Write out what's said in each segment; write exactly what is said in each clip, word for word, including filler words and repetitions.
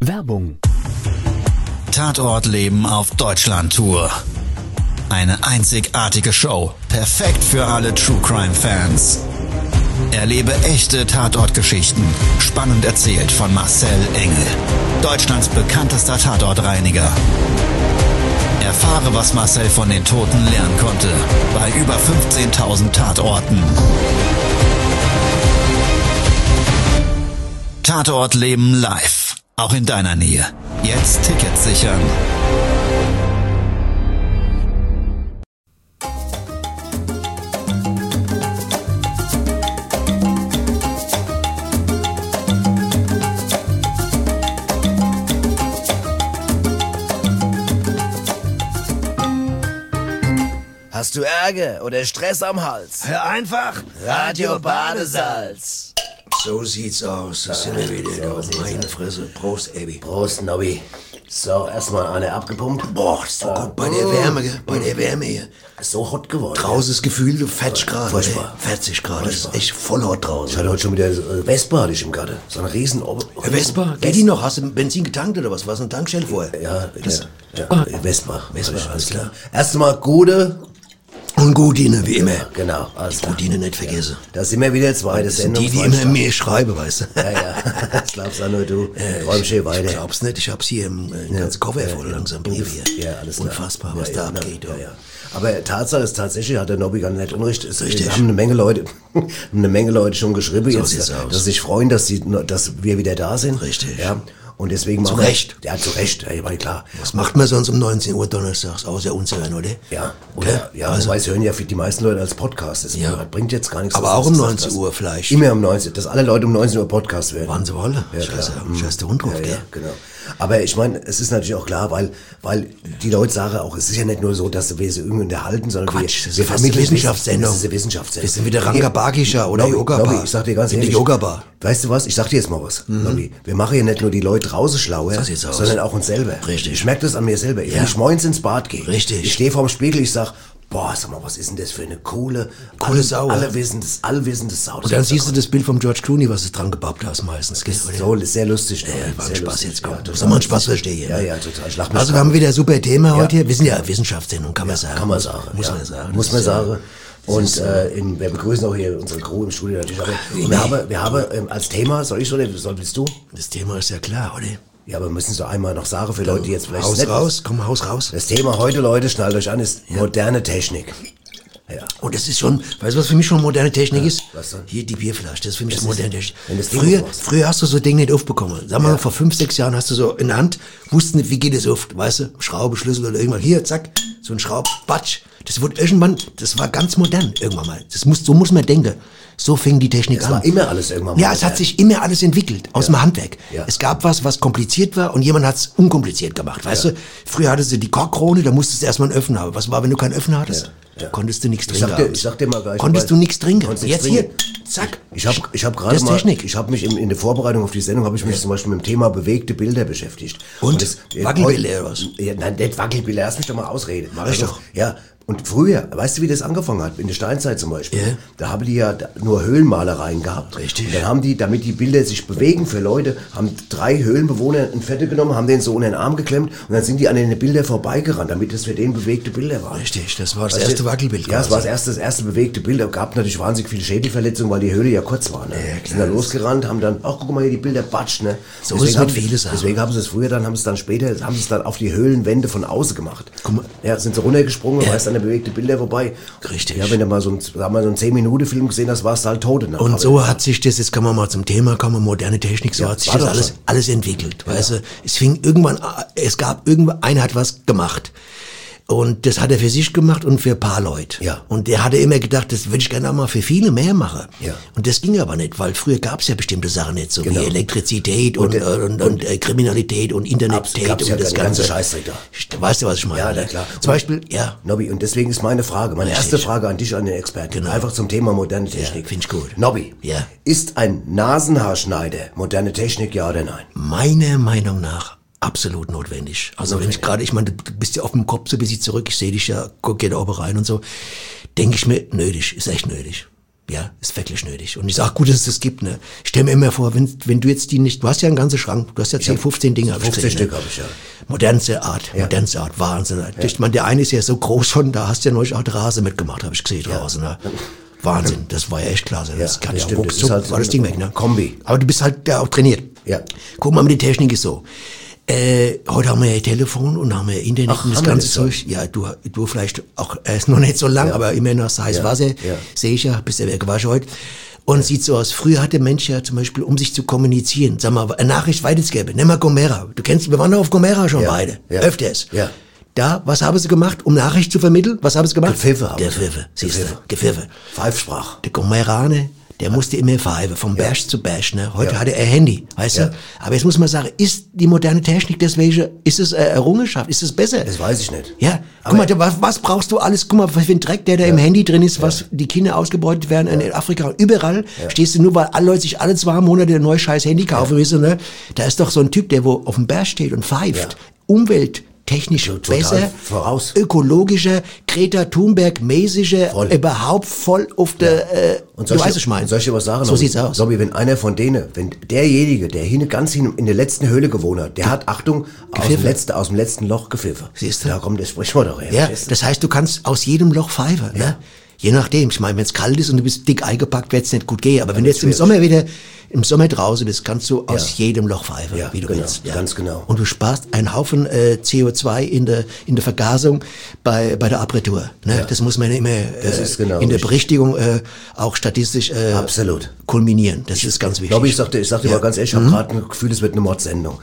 Werbung. Tatortleben auf Deutschland-Tour. Eine einzigartige Show, perfekt für alle True-Crime-Fans. Erlebe echte Tatortgeschichten, spannend erzählt von Marcel Engel, Deutschlands bekanntester Tatortreiniger. Erfahre, was Marcel von den Toten lernen konnte, bei über fünfzehntausend Tatorten. Tatortleben live, auch in deiner Nähe. Jetzt Tickets sichern. Hast du Ärger oder Stress am Hals? Hör einfach Radio Badesalz. So sieht's aus. Das sind wir wieder. So Meine Fresse. Prost, Ebi. Prost, Nobby. So, erstmal eine abgepumpt. Boah, ist doch gut bei der Wärme, gell? Bei der Wärme hier. Ist so hot geworden. Draußen das Gefühl, du vierzig Grad. Furchtbar. vierzig Grad. Das ist echt voll hot draußen. Ich hatte heute schon wieder äh, Vespa hatte ich im Garten. So ein riesen... Ob- Herr Vespa, geht die noch? Hast du Benzin getankt oder was? Was eine Tankstelle vorher? Ja, Das- ja, Ah. ja. Vespa. Vespa, alles klar. Erstmal gute... Und Gutine, wie immer. Genau, alles klar. Gutine nicht vergessen. Da sind wir wieder zweite Das sind Sendung. die, die immer mehr schreiben, weißt du. Ja, ja. Das glaubst auch nur du. Träum schön Ich weiter. glaub's nicht, ich hab's hier im äh, ganzen Koffer voll langsam Brief hier. Ja, alles klar. Unfassbar, was ja, da ja, abgeht. Ja, ja. Aber Tatsache ist tatsächlich, hat der Nobby gar nicht Unrecht. Es Richtig. haben eine Menge Leute, eine Menge Leute schon geschrieben, So jetzt, sieht's aus. dass sie sich freuen, dass sie, dass wir wieder da sind. Richtig. Ja. Und deswegen Zu machen wir- Recht. Ja, zu Recht. Ja, war klar. Was macht man sonst um neunzehn Uhr donnerstags, außer uns hören, oder? Ja, oder? Ja, Also- wobei es hören ja für die meisten Leute als Podcast. Das Ja. bringt jetzt gar nichts. Aber dass auch das um gesagt neunzehn hast. Uhr vielleicht. Immer um neunzehn, dass alle Leute um neunzehn Uhr Podcast hören. Wann sie wollen. Ja, Scheiße, klar. scheiße Hund drauf, Ja, gell? ja, genau. Aber ich meine, es ist natürlich auch klar, weil, weil die Leute sagen auch, es ist ja nicht nur so, dass wir sie irgendwie unterhalten, sondern Quatsch, wir, das wir ist fast vermitteln eine Wissenschaftssendung. Das ist eine Wissenschaftssendung. Wir sind wieder Ranga Bakischer oder Nobby, Yoga Bar. Nobby, ich sag dir ganz In die ehrlich. Yoga Bar. Weißt du was? Ich sag dir jetzt mal was, Nobby. Wir machen hier nicht nur die Leute draußen schlauer, So sieht's aus. sondern auch uns selber. Richtig. Ich merke das an mir selber. Ja. Wenn ich morgens ins Bad gehe, Richtig. ich stehe vorm Spiegel, ich sag, boah, sag mal, was ist denn das für eine coole, Coole alle, Sau, alle ja. wissendes, allwissendes Sau. Und dann siehst du das Bild vom George Clooney, was es dran gebappt hast meistens, gell? oder? so sehr lustig. Ja, Nobby, war ein sehr Spaß lustig. jetzt, komm. Ja, Ja, total soll man lustig. Spaß verstehen. Ja, ne? ja, total. Ich lach mich Also wir grad. haben wieder ein super Thema Ja. heute hier. Wir sind ja Wissenschaftssendung, kann man sagen. Kann man sagen. Muss ja. man sagen. Muss Das man ist, äh, sagen. Und ist, äh, in, wir begrüßen auch hier unsere Crew im Studio natürlich. Aber wir haben, wir haben ähm, als Thema, soll ich oder soll willst du? Das Thema ist ja klar, oder? Ja, aber wir müssen es doch einmal noch sagen für Leute, die jetzt vielleicht Haus nicht- raus, komm, Haus raus. Das Thema heute, Leute, schnallt euch an, ist moderne Technik. Ja. Und das ist schon, weißt du, was für mich schon moderne Technik ist? was denn? Hier die Bierflasche, das ist für mich Das moderne ist- Technik. wenn das Ding Früher, aufmachst. früher hast du so Dinge nicht aufbekommen. Sag mal, vor fünf, sechs Jahren hast du so in der Hand, wussten nicht, wie geht es auf, weißt du, Schraube, Schlüssel oder irgendwann. Hier, zack, so ein Schraub, batsch. Das wurde irgendwann, das war ganz modern irgendwann mal. Das muss, so muss man denken. So fing die Technik Es an. war immer alles irgendwann mal Ja, es hat modern. sich immer alles entwickelt, aus dem Handwerk. Ja. Es gab was, was kompliziert war und jemand hat es unkompliziert gemacht, weißt du? Früher hattest du die Korkkrone, da musstest du erstmal einen Öffner haben. Was war, wenn du keinen Öffner hattest? Ja. Konntest du nichts Ich trinken. sag dir- abends. ich sag dir mal gleich, Konntest weil- du nichts trinken. konntest nichts Jetzt hier, trinken. zack. Ich habe ich hab gerade Das ist mal, Technik. ich habe mich in, in der Vorbereitung auf die Sendung, habe ich mich zum Beispiel mit dem Thema bewegte Bilder beschäftigt. Und? das, Wackelbilder heute- oder was? Ja, nein, nicht Wackelbilder, lass mich doch mal ausreden. Mach ich doch. Ja, und früher, weißt du, wie das angefangen hat? In der Steinzeit zum Beispiel. Ja. Da haben die ja da- nur Höhlenmalereien gehabt. Richtig. Und dann haben die, damit die Bilder sich bewegen für Leute, haben drei Höhlenbewohner ein Fette genommen, haben den so unter den Arm geklemmt und dann sind die an den Bilder vorbeigerannt, damit das für den bewegte Bilder waren. Richtig, das war das Weißt du, erste Wackelbild. Ja, es war das quasi. erste, das erste bewegte Bild. Es gab natürlich wahnsinnig viele Schädelverletzungen, weil die Höhle ja kurz war. Ne? Ja, Die sind da losgerannt, haben dann, ach guck mal hier, die Bilder batsch. Ne? So Deswegen ist mit haben- vielen Sachen. Deswegen haben sie es früher, dann haben sie es dann später, haben sie es dann auf die Höhlenwände von außen gemacht. Guck mal. Ja, sind sie runtergesprungen, Ja. weißt dann der bewegte Bilder vorbei. Richtig. Ja, wenn du mal so ein, sag mal, so einen zehn Minuten Film gesehen hast, warst du halt tot. in der Und Kabel. so hat sich das, jetzt kann man mal zum Thema kommen, moderne Technik, so Ja, hat sich war das doch alles, schon. alles entwickelt. Weißt du, es fing irgendwann, an- es gab irgendwann, einer hat was gemacht. Und das hat er für sich gemacht und für ein paar Leute. Ja. Und der hatte immer gedacht, das würde ich gerne auch mal für viele mehr machen. Ja. Und das ging aber nicht, weil früher gab es ja bestimmte Sachen nicht, so Genau. wie Elektrizität und, Und und, der- und, und, äh, Kriminalität und Internetität gab's ja und das den ganzen ganze. Scheißdreck da. Weißt du, was ich meine? Ja, ne? na klar. Zum Beispiel, ja. Nobby, und deswegen ist meine Frage, meine Richtig. erste Frage an dich, an den Experten, Genau. einfach zum Thema moderne Technik. find ich gut. Nobby, Ja. ist ein Nasenhaarschneider moderne Technik, ja oder nein? Meiner Meinung nach absolut notwendig. Also wenn ich gerade, ich meine, du bist ja auf dem Kopf so ein bisschen zurück, ich sehe dich ja, guck ja da oben rein und so, denke ich mir, nötig, ist echt nötig. Ja, ist wirklich nötig. Und ich sag, gut, dass es das gibt, ne. Ich stell mir immer vor, wenn, wenn du jetzt die nicht, du hast ja einen ganzen Schrank, du hast ja zehn, fünfzehn Dinge. fünfzehn Stück habe ich, ja. Modernste Art, ja. modernste Art, Wahnsinn. Ja. Ich meine, der eine ist ja so groß schon, da hast du ja neulich auch Rasen mitgemacht, habe ich gesehen ja. draußen, ne. Wahnsinn, das war ja echt klasse. Das ja, kann das ja stimmt, auch das so, ist halt war das Ding weg, ne? Kombi. Aber du bist halt ja auch trainiert. Ja. Guck mal, die Technik ist so. Äh, heute haben wir ja Telefon und haben wir Internet Ach, und das haben wir ganze das Zeug. Ja, du, du vielleicht auch erst noch nicht so lang, Ja. aber immer noch das heiße Ja. Wasser. Ja. Sehe ich ja, bist ja gewaschen heute. Und ja. Sieht so aus. Früher hat der Mensch ja zum Beispiel, um sich zu kommunizieren, sag mal, eine Nachricht weitergeben. Nimm mal Gomera. Du kennst, wir waren doch auf Gomera schon Ja. beide. Ja. Öfters. Ja. Da, was haben sie gemacht, um Nachricht zu vermitteln? Was haben sie gemacht? Gepfiffe haben sie. Gepfiffe, siehst du, Gepfiffe. Gepfiffe. Pfeifsprach. Der Gomeraner, der musste immer pfeifen, vom Ja. Bash zu Bash, ne? Heute Ja. hat er ein Handy, weißt Ja. du? Aber jetzt muss man sagen, ist die moderne Technik deswegen, ist es eine Errungenschaft, ist es besser? Das weiß ich nicht. Ja, Aber- guck mal, was, was brauchst du alles? Guck mal, was für ein Dreck, der da im Handy drin ist, was die Kinder ausgebeutet werden in Afrika und überall. Stehst du nur, weil alle Leute sich alle zwei Monate ein neues scheiß Handy kaufen, weißt du, ne? Da ist doch so ein Typ, der wo auf dem Berg steht und pfeift. Ja. Umwelt. Technisch Total besser, voraus. ökologischer, Greta Thunberg-mäßiger, Voll. überhaupt voll auf der, äh, Und du soll weißt, ich, was ich meine. und soll ich dir was sagen? So Nobby? sieht's aus. Nobby, wenn einer von denen, wenn derjenige, der hin, ganz hin in der letzten Höhle gewohnt hat, der hat, Achtung, aus dem, Gepfiffen. letzten, aus dem letzten Loch gepfiffen. Siehst du? Da kommt das Sprichwort doch her. Ja, verstehst du? das heißt, du kannst aus jedem Loch pfeifen, ne? Je nachdem. Ich meine, wenn es kalt ist und du bist dick eingepackt, wird's nicht gut gehen. Aber wenn du jetzt im wird's Sommer wieder, im Sommer draußen bist, kannst du aus Ja. jedem Loch pfeifen, Ja, wie du genau, willst. ganz genau. Und du sparst einen Haufen äh, C O zwei in der in der Vergasung bei bei der Apertur. Ne? Ja. Das muss man immer äh, Das ist genau in der richtig. Berichtigung äh, auch statistisch äh, Absolut. kulminieren. Das ist ganz Ich wichtig. glaube, ich sagte, ich sagte Ja. mal ganz ehrlich, ich habe gerade ein Gefühl, es wird eine Mordsendung.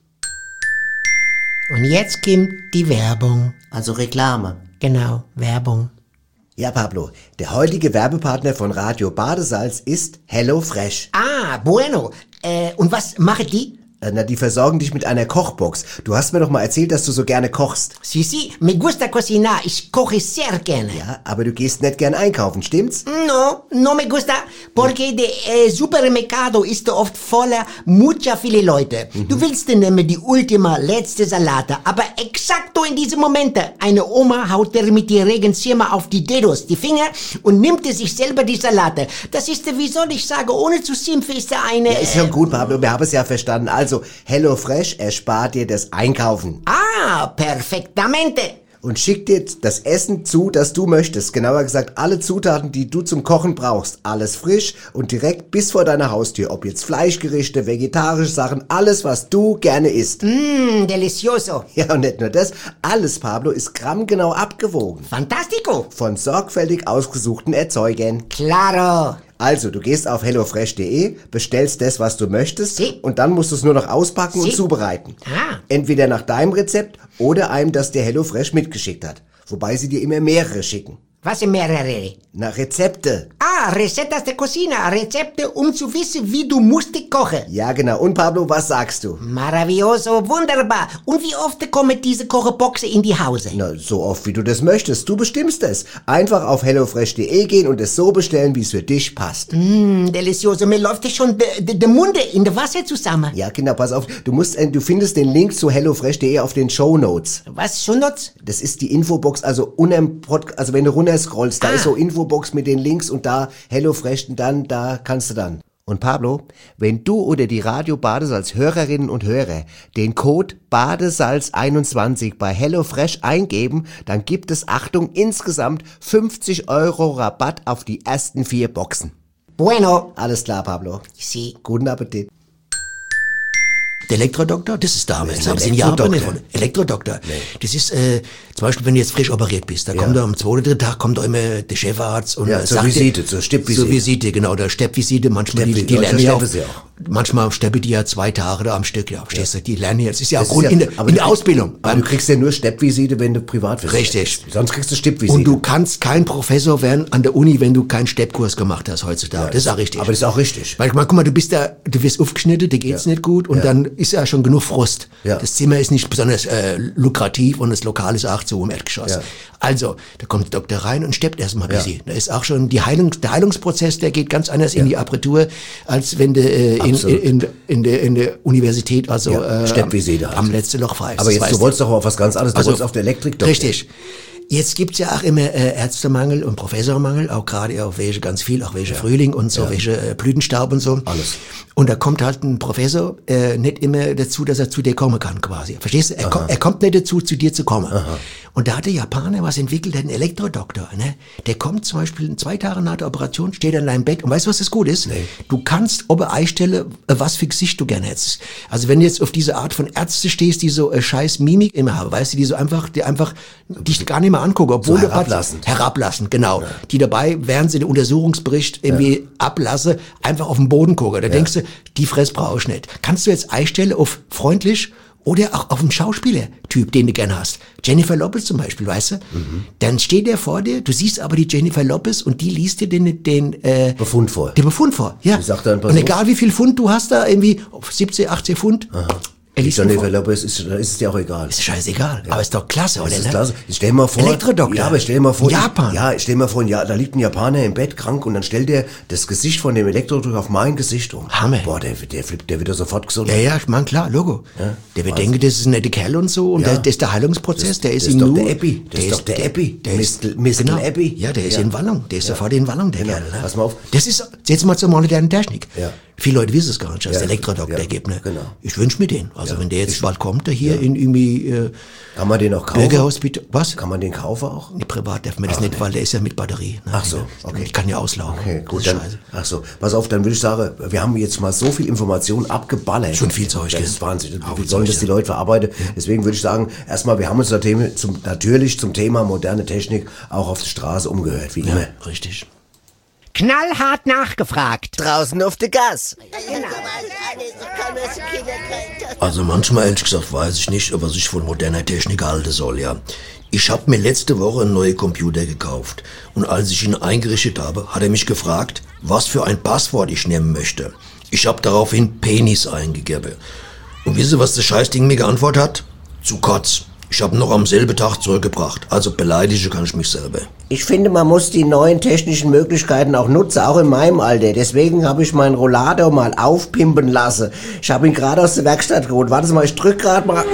Und jetzt kommt die Werbung. Also Reklame. Genau, Werbung. Ja, Pablo, der heutige Werbepartner von Radio Badesalz ist HelloFresh. Ah, bueno. Äh, und was machen die? Äh, Na, die versorgen dich mit einer Kochbox. Du hast mir doch mal erzählt, dass du so gerne kochst. Sí, sí, me gusta cocinar. Ich koche sehr gerne. Ja, aber du gehst nicht gern einkaufen, stimmt's? No, no me gusta, porque der äh, Supermercado ist oft voller mucha viele Leute. Du willst nämlich die ultima letzte Salate, aber exakto in diesem Moment. Eine Oma haut dir mit der Regenzimmer auf die Dedos, die Finger, und nimmt sich selber die Salate. Das ist, wie soll ich sagen, ohne zu simpel ist er eine... Ja, ist schon gut, Pablo, wir haben es ja verstanden. Also, HelloFresh erspart dir das Einkaufen Ah, perfectamente. und schickt dir das Essen zu, das du möchtest. Genauer gesagt, alle Zutaten, die du zum Kochen brauchst. Alles frisch und direkt bis vor deiner Haustür. Ob jetzt Fleischgerichte, vegetarische Sachen, alles, was du gerne isst. Mmm, delicioso. Ja, und nicht nur das, alles, Pablo, ist grammgenau abgewogen. Fantastico. Von sorgfältig ausgesuchten Erzeugern. Claro. Also, du gehst auf hellofresh punkt de, bestellst das, was du möchtest, Si. und dann musst du es nur noch auspacken Si. und zubereiten. Ah. Entweder nach deinem Rezept oder einem, das dir HelloFresh mitgeschickt hat. Wobei sie dir immer mehrere schicken. Was sind mehrere? Na, Rezepte. Ah, recetas de cocina, Rezepte, um zu wissen, wie du musst kochen. Ja, genau. Und Pablo, was sagst du? Maravilloso, wunderbar. Und wie oft kommen diese Kochboxen in die Hause? Na, so oft wie du das möchtest. Du bestimmst es. Einfach auf hellofresh punkt de gehen und es so bestellen, wie es für dich passt. Mmm, delicioso. Mir läuft schon der de, de Munde in der Wasser zusammen. Ja, Kinder, pass auf. Du musst, äh, du findest den Link zu hellofresh punkt de auf den Shownotes. Was, schon noch? Das ist die Infobox, also unterm Pod, also wenn du runter scrollst, da Ah. ist so Infobox mit den Links und da HelloFresh und dann, da kannst du dann. Und Pablo, wenn du oder die Radio Badesalz Hörerinnen und Hörer den Code Badesalz einundzwanzig bei HelloFresh eingeben, dann gibt es, Achtung, insgesamt fünfzig Euro Rabatt auf die ersten vier Boxen. Bueno. Alles klar, Pablo. Sí. Guten Appetit. Der Elektrodoktor, das ist damals. Das ist ein Das sind Japan Elektrodoktor. davon. Elektrodoktor. Das ist, äh, zum Beispiel, wenn du jetzt frisch operiert bist, da kommt er am zweiten, dritten Tag, kommt da immer der Chefarzt und Ja, äh, zur sagt dir- Visite, zur Stippvisite. Zur Visite, genau, der Steppvisite, manchmal, die, Steppvi- die ja, lernen so ja auch, steppen sie auch. manchmal steppen die ja zwei Tage da am Stück, ja, verstehst du, die lernen jetzt, ist ja auch Das ist Grund ja- in der, aber in du der kriegst- Ausbildung. Aber du kriegst ja nur Steppvisite, wenn du privat bist. Richtig. Sonst kriegst du Stippvisite. Und du kannst kein Professor werden an der Uni, wenn du keinen Steppkurs gemacht hast heutzutage. das ist auch richtig. Aber das ist auch richtig. Weil, guck mal, du bist da, du wirst aufgeschnitten, dir geht's Ja. nicht gut und Ja. dann ist ja schon genug Frust. Ja. Das Zimmer ist nicht besonders äh, lukrativ und das Lokal ist auch zu im Erdgeschoss. Ja. Also, da kommt der Doktor rein und steppt erstmal ein Ja. bisschen. Da ist auch schon die Heilung, der Heilungsprozess, der geht ganz anders in die Apertur, als wenn du äh, in, Absolut. in, in, in, der, in der Universität, also Ja, äh, Steppvisite am, halt. am letzten Loch pfeifst. Aber Das jetzt, weißt du wolltest doch auf was ganz anderes, du wolltest auf der Elektrik doch. Richtig. Jetzt gibt's ja auch immer äh, Ärztemangel und Professormangel, auch gerade auch welche ganz viel, auch welche ja. Frühling und so, ja. welche äh, Blütenstaub und so. Alles. Und da kommt halt ein Professor äh, nicht immer dazu, dass er zu dir kommen kann quasi. Verstehst du? Er, kom- er kommt nicht dazu, zu dir zu kommen. Aha. Und da hat der Japaner was entwickelt, einen Elektrodoktor. Ne? Der kommt zum Beispiel zwei Tage nach der Operation, steht an deinem Bett und weißt du, was das gut ist? Nee. Du kannst ob er einstelle, was für Gesicht du gerne hättest. Also wenn du jetzt auf diese Art von Ärzte stehst, die so äh, scheiß Mimik immer haben, weißt du, die so einfach, die einfach dich gar nicht mehr angucken, obwohl so du herablassend. herablassen, genau. Ja. Die dabei, während sie den Untersuchungsbericht irgendwie ja. ablasse, einfach auf den Boden gucken. Da ja. denkst du, die Fress brauche ich nicht. Kannst du jetzt einstellen auf freundlich oder auch auf einen Schauspielertyp, den du gerne hast. Jennifer Lopez zum Beispiel, weißt du? Mhm. Dann steht der vor dir, du siehst aber die Jennifer Lopez und die liest dir den, den äh, Befund vor. Den Befund vor, ja. Die sagt dann, und egal wie viel Pfund du hast da, irgendwie siebzehn, achtzehn Pfund, aha. Jennifer Lopez ist, ist es dir auch egal. Ist scheißegal, ja. aber ist doch klasse, oder? Das ist klasse. Stell dir mal vor. Elektrodoktor. Ja, aber stell dir mal vor. In Japan. Ja, stell dir mal vor, ja, da liegt ein Japaner im Bett krank und dann stellt der das Gesicht von dem Elektrodoktor auf mein Gesicht um. Hammer. Boah, der, der, der, der wird doch sofort gesund. Ja, ja, ich mein, klar, Logo. Ja, der wird denken, das ist ein netter Kerl und so und ja. der, das ist der Heilungsprozess, das, der ist das ihm ist nur. Der Epi. Das ist doch der Epi. Der ist Mister Genau. Epi. Ja, der ist ja. in Wallung. Der ist ja. sofort in Wallung, der genau. Kerl. Ne? Pass mal auf. Das ist jetzt mal zur modernen Technik. Ja. Viele Leute wissen es gar nicht, dass ja, der Elektrodoktor ja, gibt. Ne? Genau. Ich wünsche mir den. Also ja. wenn der jetzt ich bald kommt, der hier ja. in irgendwie äh, kann man den auch kaufen? Bürgerhospital. Was? Kann man den kaufen auch? Nee, privat darf man das Ach, nicht, nee. weil der ist ja mit Batterie. Ne? Ach so, okay. Ich kann ja auslaufen. Okay, gut. Das Dann, ist scheiße. ach so, pass auf, dann würde ich sagen, wir haben jetzt mal so viel Information abgeballert. Schon viel Zeug. Das ist Wahnsinn. Auch Wie sollen das die Leute verarbeiten? Ja. Deswegen würde ich sagen, erstmal, wir haben uns natürlich zum, natürlich zum Thema moderne Technik auch auf der Straße umgehört, wie Ja, immer. richtig. Knallhart nachgefragt. Draußen auf der Gas. Also manchmal, ehrlich gesagt, weiß ich nicht, was ich von moderner Technik halten soll, ja. Ich habe mir letzte Woche einen neuen Computer gekauft und als ich ihn eingerichtet habe, hat er mich gefragt, was für ein Passwort ich nehmen möchte. Ich habe daraufhin Penis eingegeben. Und wisst ihr, was das Scheißding mir geantwortet hat? Zu Kotz. Ich habe noch am selben Tag zurückgebracht. Also beleidigen kann ich mich selber. Ich finde, man muss die neuen technischen Möglichkeiten auch nutzen, auch in meinem Alter. Deswegen habe ich meinen Rollator mal aufpimpen lassen. Ich habe ihn gerade aus der Werkstatt geholt. Warte mal, ich drück gerade mal.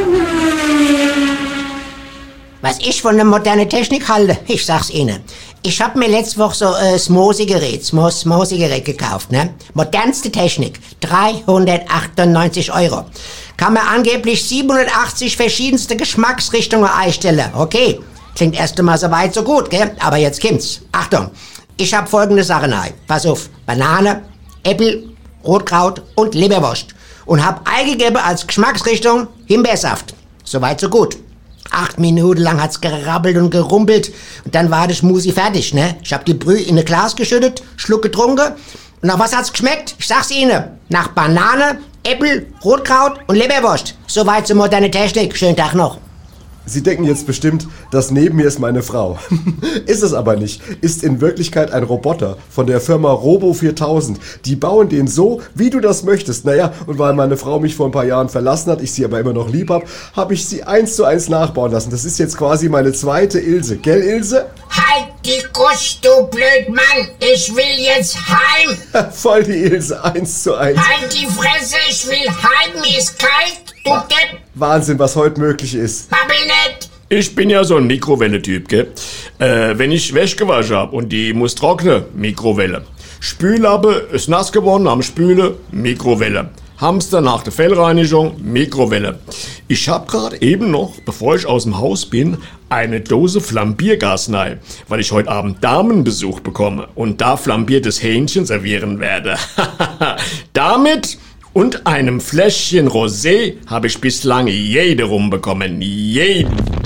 Was ich von der modernen Technik halte, ich sag's Ihnen. Ich hab mir letzte Woche so ein äh, Smosi-Gerät, Smos- Smosi-Gerät gekauft, ne? Modernste Technik, dreihundertachtundneunzig Euro. Kann man angeblich siebenhundertachtzig verschiedenste Geschmacksrichtungen einstellen. Okay, klingt erst einmal so weit, so gut, gell? Aber jetzt kommt's. Achtung, ich hab folgende Sachen ein. Pass auf, Banane, Äpfel, Rotkraut und Leberwurst. Und hab eingegeben als Geschmacksrichtung Himbeersaft. Soweit, so gut. Acht Minuten lang hat's gerabbelt und gerumpelt und dann war der Schmusi fertig, ne? Ich hab die Brühe in ein Glas geschüttet, Schluck getrunken und nach was hat's geschmeckt? Ich sag's Ihnen, nach Banane, Äpfel, Rotkraut und Leberwurst. Soweit zur moderne Technik. Schönen Tag noch. Sie denken jetzt bestimmt, dass neben mir ist meine Frau. Ist es aber nicht. Ist in Wirklichkeit ein Roboter von der Firma Robo viertausend. Die bauen den so, wie du das möchtest. Naja, und weil meine Frau mich vor ein paar Jahren verlassen hat, ich sie aber immer noch lieb hab, habe ich sie eins zu eins nachbauen lassen. Das ist jetzt quasi meine zweite Ilse. Gell, Ilse? Halt die Kuss, du Blödmann! Ich will jetzt heim! Voll die Ilse, eins zu eins. Halt die Fresse, ich will heim, mir ist kalt, du Depp! Wahnsinn, was heute möglich ist. Babbel nicht! Ich bin ja so ein Mikrowelle-Typ, gell? Äh, wenn ich Wäsche gewaschen hab und die muss trocknen, Mikrowelle. Spüllappe ist nass geworden am Spüle, Mikrowelle. Hamster nach der Fellreinigung, Mikrowelle. Ich hab grad eben noch, bevor ich aus dem Haus bin, eine Dose Flambiergas rein, weil ich heute Abend Damenbesuch bekomme und da flambiertes Hähnchen servieren werde. Damit und einem Fläschchen Rosé habe ich bislang jede rumbekommen. Jede.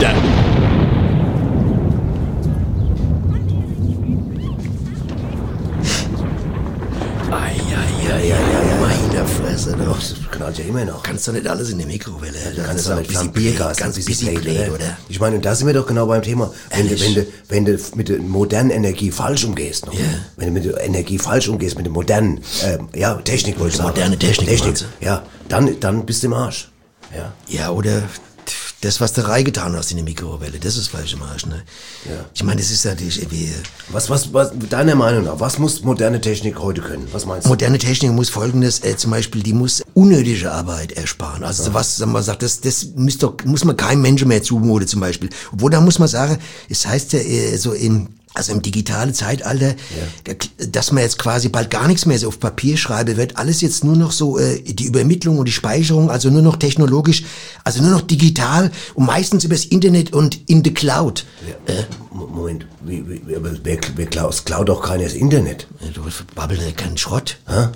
Meine Fresse, doch. Das knallt ja immer noch. Kannst du nicht alles in die Mikrowelle? Du Das kannst ist doch auch nicht busy Flambiergas, play, ganz ein busy bisschen play, play, oder? Ich meine, und da sind wir doch genau beim Thema. Wenn du, wenn du, wenn du mit der modernen Energie falsch umgehst, noch, Ja. wenn du mit der Energie falsch umgehst, mit der modernen, äh, ja, Technik wollte ich sagen. Moderne Technik, Technik, meinst du? ja, dann, dann bist du im Arsch. Ja. Ja, oder Das, was du reingetan hast in die Mikrowelle, das ist falsch im Arsch, ne? Ja. Ich meine, das ist natürlich irgendwie... Was, was, was, deiner Meinung nach, was muss moderne Technik heute können? Was meinst du? Moderne Technik muss Folgendes, äh, zum Beispiel, die muss unnötige Arbeit ersparen. Also ja. was, sagen wir, sagt, das, das muss, doch, muss man keinem Menschen mehr zumuten, zum Beispiel. Obwohl, da muss man sagen, es heißt ja äh, so in... Also im digitalen Zeitalter, ja. der, dass man jetzt quasi bald gar nichts mehr so auf Papier schreiben wird, alles jetzt nur noch so äh, die Übermittlung und die Speicherung, also nur noch technologisch, also nur noch digital und meistens übers Internet und in the Cloud. Ja. Äh, Moment, wie, wie, aber wer, wer klaut, klaut doch keiner das Internet? Du babbelst ja keinen Schrott. Hä?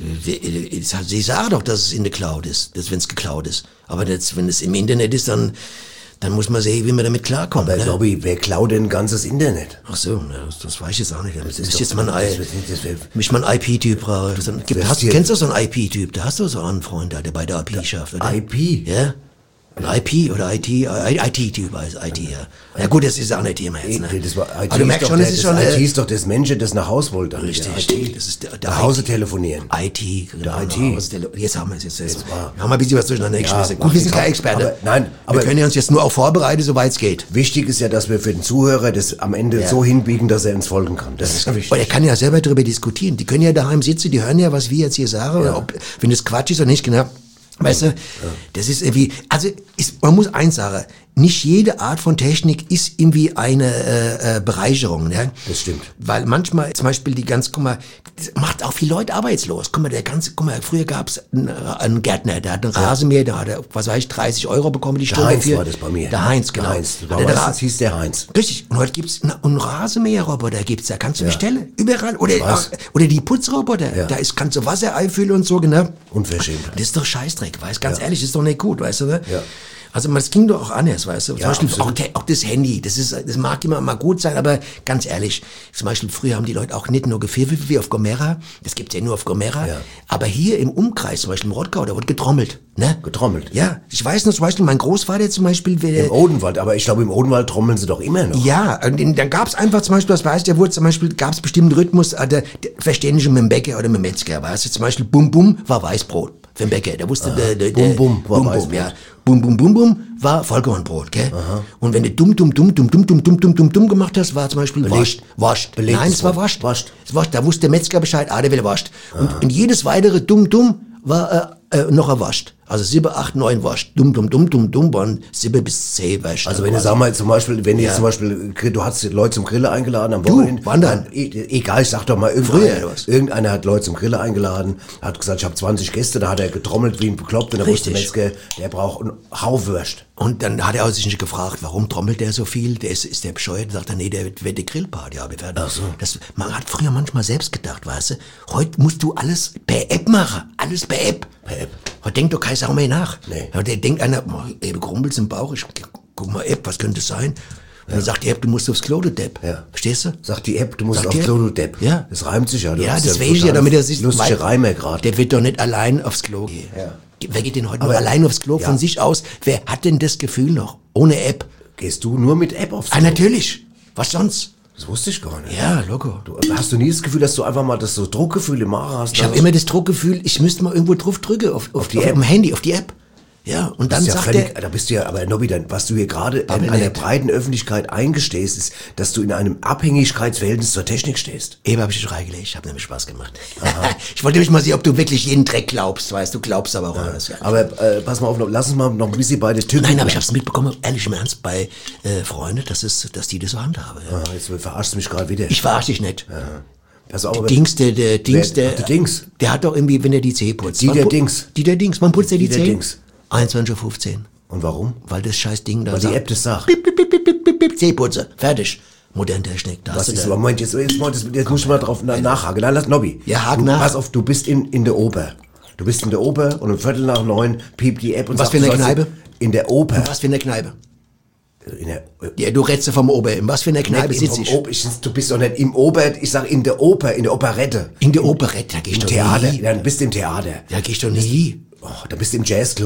Sie sagen doch, dass es in the Cloud ist, wenn es geklaut ist. Aber das, wenn es im Internet ist, dann... Dann muss man sehen, wie man damit klarkommt. Aber ne? Lobby, wer klaut denn ein ganzes Internet? Ach so, das, das weiß ich jetzt auch nicht. Das, das ist doch, jetzt mal ein, das, das, das, mich mal ein I P-Typ brauche. Hast, kennst du so einen I P-Typ? Da hast du so einen Freund, der bei der I P schafft, oder? I P? Ja. Ein I P oder I T, I T-Typ heißt I T, ja. Ja gut, das ist auch nicht Thema jetzt, ne? Das war, I T Aber du merkst schon, das ist schon... I T ist doch das Menschen, das nach Hause wollte. Richtig, richtig. Das ist der, der nach Hause telefonieren. I T, genau. Der I T. Jetzt haben wir es jetzt. jetzt haben wir ein bisschen was durcheinander geschmissen. Ja, gut, wir sind kein Experte. Aber, nein, aber wir können ja uns jetzt nur auch vorbereiten, soweit es geht. Wichtig ist ja, dass wir für den Zuhörer das am Ende ja. so hinbiegen, dass er uns folgen kann. Das ist wichtig. Und er kann ja selber darüber diskutieren. Die können ja daheim sitzen, die hören ja, was wir jetzt hier sagen, ja. ob, wenn das Quatsch ist oder nicht, genau. Weißt du, ja. das ist irgendwie, also ist, man muss eins sagen, nicht jede Art von Technik ist irgendwie eine äh, äh, Bereicherung. Ne? Das stimmt. Weil manchmal zum Beispiel die ganz, guck mal, das macht auch viele Leute arbeitslos. Guck mal, der ganze, guck mal, früher gab's einen, einen Gärtner, der hat einen Rasenmäher, der hat, was weiß ich, dreißig Euro bekommen die Stunde. Der Heinz für, war das bei mir. Der Heinz, genau. Der Heinz, der, der, das hieß der Heinz. Richtig. Und heute gibt's einen, einen Rasenmäherroboter, gibt's da, kannst du ja. bestellen. Überall. Oder, auch, oder die Putzroboter, ja. da ist, kannst du Wasser einfüllen und so, genau. Unverschämt. Das ist doch Scheißdreck, weißt, ganz ja. ehrlich, das ist doch nicht gut, weißt du, ne? Ja. Also das ging doch auch anders, weißt du. Ja, zum Beispiel auch, der, auch das Handy, das ist, das mag immer mal gut sein, aber ganz ehrlich, zum Beispiel früher haben die Leute auch nicht nur gepfiffen wie auf Gomera, das gibt's ja nur auf Gomera, ja. aber hier im Umkreis, zum Beispiel im Rottgau, da wird getrommelt, ne? Getrommelt? Ja, ich weiß noch zum Beispiel, mein Großvater zum Beispiel... Der, Im Odenwald, aber ich glaube, im Odenwald trommeln sie doch immer noch. Ja, und dann gab's einfach zum Beispiel, das weißt du, der wurde zum Beispiel, gab's bestimmten Rhythmus, der, der Verständige mit dem Bäcker oder mit dem Metzger, weißt du, zum Beispiel Bum Bum war Weißbrot. Für den Bäcker, der wusste, Aha. der, der, Bum Bum war Bum Weißbrot. Bum, ja. Bum Bum Bum Bum war Vollkornbrot, gell? Aha. Und wenn du dumm, dumm, dumm, dumm, dumm, dumm, dumm, dumm, dumm, dumm gemacht hast, war zum Beispiel Belegt. wascht, wascht. Belegtes Nein, es war Brot. wascht. Wascht. Es wascht. Da wusste der Metzger Bescheid, ah, der will wascht. Und, und jedes weitere dumm, dumm war äh, äh, noch erwascht. Also sieben, acht, neun wascht. Dumm, dumm, dumm, dumm, dumm waren sieben bis zehn wascht. Also wenn du, sag mal, zum Beispiel, wenn du jetzt zum Beispiel, du hast Leute zum Grille eingeladen am Wochenende. wann dann? Egal, ich sag doch mal, irgendeiner, irgendeiner hat Leute zum Grille eingeladen, hat gesagt, ich habe zwanzig Gäste, da hat er getrommelt wie ein Bekloppt und da wusste der Metzger, der braucht einen Hauwürst. Und dann hat er sich nicht gefragt, warum trommelt der so viel? Der ist, ist der bescheuert? Sagt er, nee, der wird die Grillparty haben. Ach so. Das, man hat früher manchmal selbst gedacht, weißt du, heute musst du alles per App machen. Alles per App. Per App. Heute denkt doch keiner Sau mehr nach. Nee. Ja, der denkt einer, oh, ey, Grumbels im Bauch, ich guck mal App, was könnte es sein? Und ja. dann sagt die App, du musst aufs Klo, du Depp. Ja. Verstehst du? Sagt die App, du musst sagt aufs Klo, du Depp. Ja. Das reimt sich ja. Ja, das weiß ich ja, damit er sich... Lustige Reime gerade. Der wird doch nicht allein aufs Klo gehen. Ja. Wer geht denn heute Aber noch allein aufs Klo ja. von sich aus? Wer hat denn das Gefühl noch? Ohne App. Gehst du nur mit App aufs Klo? Ah, natürlich. Was sonst? Das wusste ich gar nicht. Ja, logo. Du, hast du nie das Gefühl, dass du einfach mal das so Druckgefühl im Magen hast? Ich habe immer das Druckgefühl, ich müsste mal irgendwo drauf drücken, auf, auf, auf, die auf, auf dem Handy, auf die App. Ja, und dann ja sagt völlig, er... Da bist du ja, aber Nobby, dann, was du hier gerade in einer breiten Öffentlichkeit eingestehst, ist, dass du in einem Abhängigkeitsverhältnis zur Technik stehst. Eben habe ich dich reingelegt, ich habe nämlich Spaß gemacht. Ich wollte nämlich mal sehen, ob du wirklich jeden Dreck glaubst, weißt du, glaubst aber auch ja. alles. Ja. Aber äh, pass mal auf, lass uns mal noch ein bisschen beide Typen. Nein, aber ich habe es mitbekommen, ehrlich im Ernst, bei äh, Freunden, dass, es, dass die das so handhaben. Ja. Ah, jetzt verarschst du mich gerade wieder. Ich verarsche dich nicht. Ja. Pass auf, der Dings, der, der Dings, wer, der, der Dings. Der hat doch irgendwie, wenn er die Zähne putzt. Die man der pu- Dings. Die der Dings, man putzt ja die, die Zähne. Dings. einundzwanzig Uhr fünfzehn. Und warum? Weil das scheiß Ding da Weil sagt. die App das sagt. Bip, bip, bip, bip, bip, bip, Zähneputze. Fertig. Modern Technik. Da Was hast du ist, da. Moment, jetzt, jetzt, jetzt, jetzt muss ich mal drauf na, nachhaken. Nein, lass Nobby. Ja, hak du, nach. Pass auf, du bist in, in der Oper. Du bist in der Oper und um Viertel nach neun piept die App und Was sagt, für eine du sollst Kneipe? In der Oper. In was für eine Kneipe? In der, Ja, du redst vom Ober. In was für eine Kneipe nicht im- sitze ich? vom Oper, ich? Du bist doch nicht im Oper, ich sag in der Oper, in der Operette. In der Operette, da geh ich Im doch Theater. nie. Dann bist du im Theater. Da geh ich doch nie. Oh, da bist du im Jazzclub.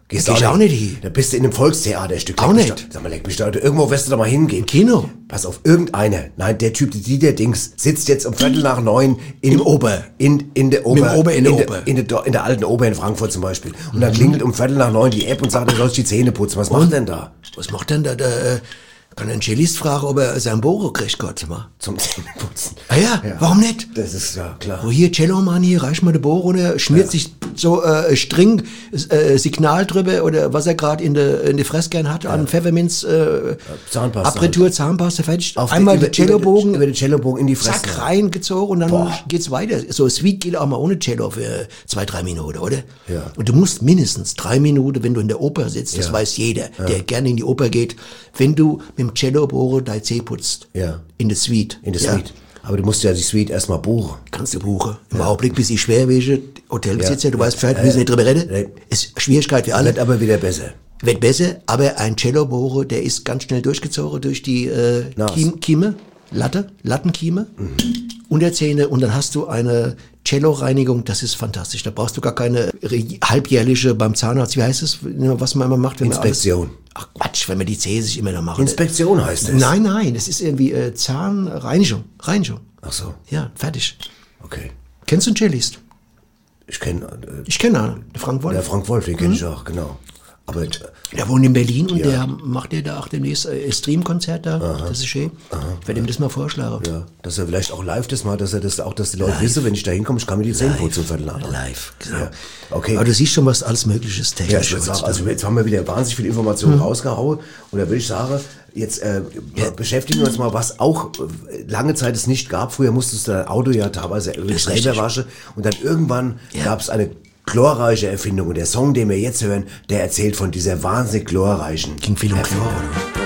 Gehst Da geh ich auch nicht hin. Da bist du in einem Volkstheaterstück. Auch Leck mich nicht. doch- Sag mal, leck mich da. Irgendwo wirst du doch mal hingehen. Kino. Pass auf, irgendeiner. Nein, der Typ, die der Dings, sitzt jetzt um Viertel nach neun in, Im Ober. In, in der Ober. Mit dem Ober in der in Ober. In der, Do- in der alten Ober in Frankfurt zum Beispiel. Und dann klingelt um Viertel nach neun die App und sagt, du sollst die Zähne putzen. Was macht denn da? Was macht denn da der, äh, kann ein Cellist fragen, ob er sein Boro kriegt, Gott mal. Zum Zähneputzen. Ah ja, warum nicht? Das ist ja klar. Wo hier Cellomann, hier reicht mal der Boro und er schmiert sich so äh, String, äh, Signal drüber oder was er gerade in der in der Fresse gern hat an Pfefferminz, äh, Zahnpasta. Apertur, Zahnpasta, fertig. Auf Einmal den- den Cellobogen, Über den Cellobogen in die Fresse. zack, reingezogen und dann Boah. geht's weiter. So Sweet geht auch mal ohne Cello für zwei, drei Minuten, oder? Ja. Und du musst mindestens drei Minuten, wenn du in der Oper sitzt, das Ja. weiß jeder, der gerne in die Oper geht, wenn du mit dem Cello-Bohrer dein Zeh putzt. Ja. In der Suite. In der Ja. Suite. Aber du musst ja die Suite erstmal buchen. Kannst du buchen. Im Augenblick bist du schwerwege Hotelbesitzer, Ja. du weißt Bescheid, wir Äh, müssen nicht drüber reden. nee. Ist Schwierigkeit für alle. Wird aber wieder besser. Wird besser, aber ein Cello-Bohrer, der ist ganz schnell durchgezogen durch die äh, Nas. Kiem, Kieme, Latte, Lattenkieme, mhm. Unterzähne und dann hast du eine Cello-Reinigung, das ist fantastisch. Da brauchst du gar keine re- halbjährliche beim Zahnarzt, wie heißt es, was man immer macht? Wenn man Inspektion. alles, ach Quatsch, wenn man die Zähne sich immer noch machen. Inspektion heißt es. Nein, nein, das ist irgendwie äh, Zahnreinigung. Reinigung. Ach so, Ja, fertig. okay. Kennst du einen Cellist? Ich kenne äh, Ich kenne einen, der Frank Wolf. der Frank Wolf, den kenne ich auch, genau. Aber äh, Der wohnt in Berlin und Ja. der macht ja da auch demnächst äh, Streamkonzert da. Das ist schön. Ich werde ihm das mal vorschlagen. ja, dass er vielleicht auch live das mal, dass er das auch, dass die Leute wissen, wenn ich da hinkomme, ich kann mir die Zähne putzen Viertel nach neun. Live, genau. Ja. Okay. Aber du siehst schon, was alles Mögliche ist Ja, technisch. ich würde sagen, heutzutage. also jetzt haben wir wieder wahnsinnig viel Informationen rausgehauen und da würde ich sagen, jetzt äh, beschäftigen wir uns mal, was auch äh, lange Zeit es nicht gab. Früher musstest du dein Auto ja teilweise ist selber richtig. waschen und dann irgendwann Ja. gab es eine glorreiche Erfindung und der Song, den wir jetzt hören, der erzählt von dieser wahnsinnig glorreichen Ging viel um Chlor, oder?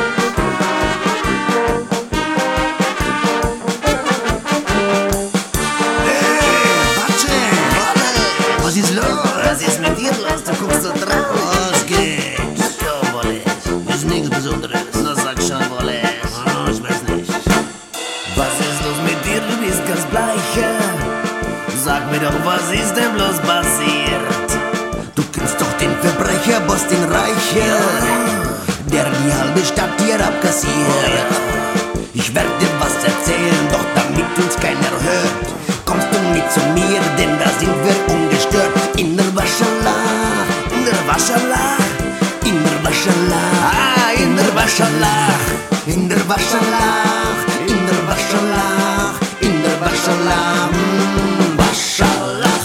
Was ist los? Was ist mit dir los? Du guckst so drauf. Was geht? Ja, Wolle. Ist nichts Besonderes. Na, sag schon, Wolle. Ah, ich weiß nicht. Was ist los mit dir? Du bist ganz bleiche. Sag mir doch, was ist denn bloß passiert? Du kennst doch den Verbrecher, Boss, den Reicher, der die halbe Stadt hier abkassiert. Ich werde dir was erzählen, doch damit uns keiner hört, kommst du mit zu mir, denn da sind wir ungestört. In der Waschalach, in der Waschalach, in der Waschalach, ah, in der Waschalach, in der Waschalach, in der Waschalach, in der Waschalach, mm, Waschalach.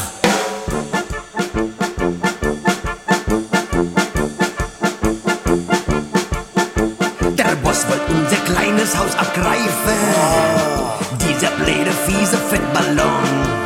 Der Boss wollte unser kleines Haus abgreifen. Dieser blöde, fiese Fettballon.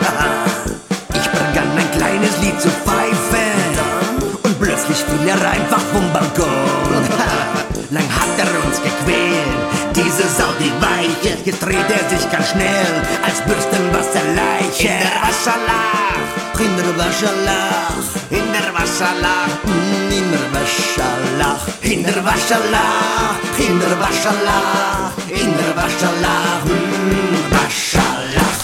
Ich begann ein kleines Lied zu pfeifen. Und plötzlich fiel er einfach vom Balkon. Lang hat er uns gequält, diese Sau, die Weiche. Jetzt dreht er sich ganz schnell, als Bürstenwasserleiche. In der Waschalach, in der Waschalach, in der Waschalach, mm, in der Waschalach, in der Waschalach, in der Waschalach, in der Waschalach, mm, Waschalach.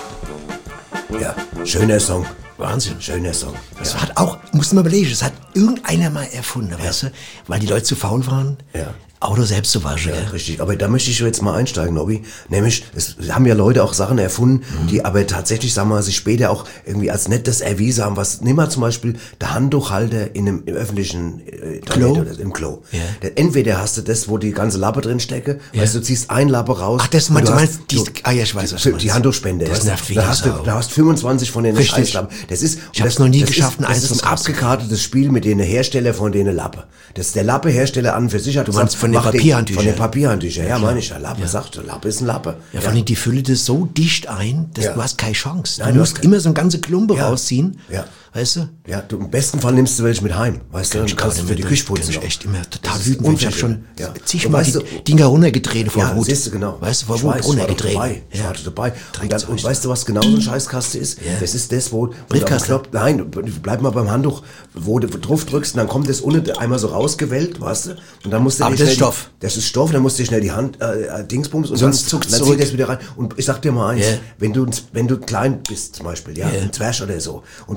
Ja, schöner Song. Wahnsinn. Schöner Song. Das hat auch, musst du mal überlegen, das hat irgendeiner mal erfunden, weißt du? Weil die Leute zu faul waren, Ja. Auto selbst zu waschen. Ja, gell? richtig. Aber da möchte ich jetzt mal einsteigen, Nobby. Nämlich, es haben ja Leute auch Sachen erfunden, Mhm. die aber tatsächlich, sagen wir mal, sich später auch irgendwie als nettes erwiesen haben. Was, nimm mal zum Beispiel der Handtuchhalter in einem im öffentlichen äh, Klo? Toilette oder im Klo. Ja. Der, entweder hast du das, wo die ganze Lappe drin stecke, Ja. weißt du, du ziehst ein Lappe raus. Ach, das und meinst du du, hast- meinst, die, du- ah ja, ich weiß, was Für du meinst. die Handtuchspende. Das weißt du? nervt wie da die hast du, Sau. da hast fünfundzwanzig von den Richtig. Scheißlappen. Das ist, Ich hab's noch nie das geschafft, ist, ein das ist ein einziges rauszukriegen. abgekartetes Spiel mit den Hersteller von denen Lappe. Das der Lappehersteller an und für sich hat Du meinst gesagt, von den mach Papierhandtüchern? Von den Papierhandtüchern, ja, klar. meine ich ja. Lappe, sagte, Lappe ist ein Lappe. Ja, vor allem, die füllen das so dicht ein, dass Ja. du hast keine Chance. Nein, du du musst hast immer so eine ganze Klumpe Ja. rausziehen, Ja. weißt du? Ja, du, im besten Fall nimmst du welche mit heim, weißt du, Ich und kannst du für die Küche putzen. Ich auch. echt immer total Das ist wütend. Ich habe schon unverschämt. Ja. zigmal Und die weißt du- Dinger runtergedreht vor Ja, Wut. siehst du, genau. Weißt du, vor Ich Wut weiß, ich war doch runtergedreht. dabei. Ich Ja. war doch dabei. Und, Trägt dann, so und nicht. weißt du, was genau so ein Scheißkaste ist? Ja. Das ist das, wo... wo du auf den Briefkasten. Knopf, nein, bleib mal beim Handtuch, wo du drauf drückst und dann kommt das unten einmal so rausgewellt, weißt du? Und dann musst du Aber dir das schnell ist Stoff. Die, das ist Stoff, dann musst du dir schnell die Hand, äh, äh, Dingsbums und Sonst dann, zuckt's dann zurück. zieht das wieder rein. Und ich sag dir mal eins, Ja. wenn du, wenn du klein bist zum Beispiel, ja, Ja. ein Zwerg oder so, und du greifst an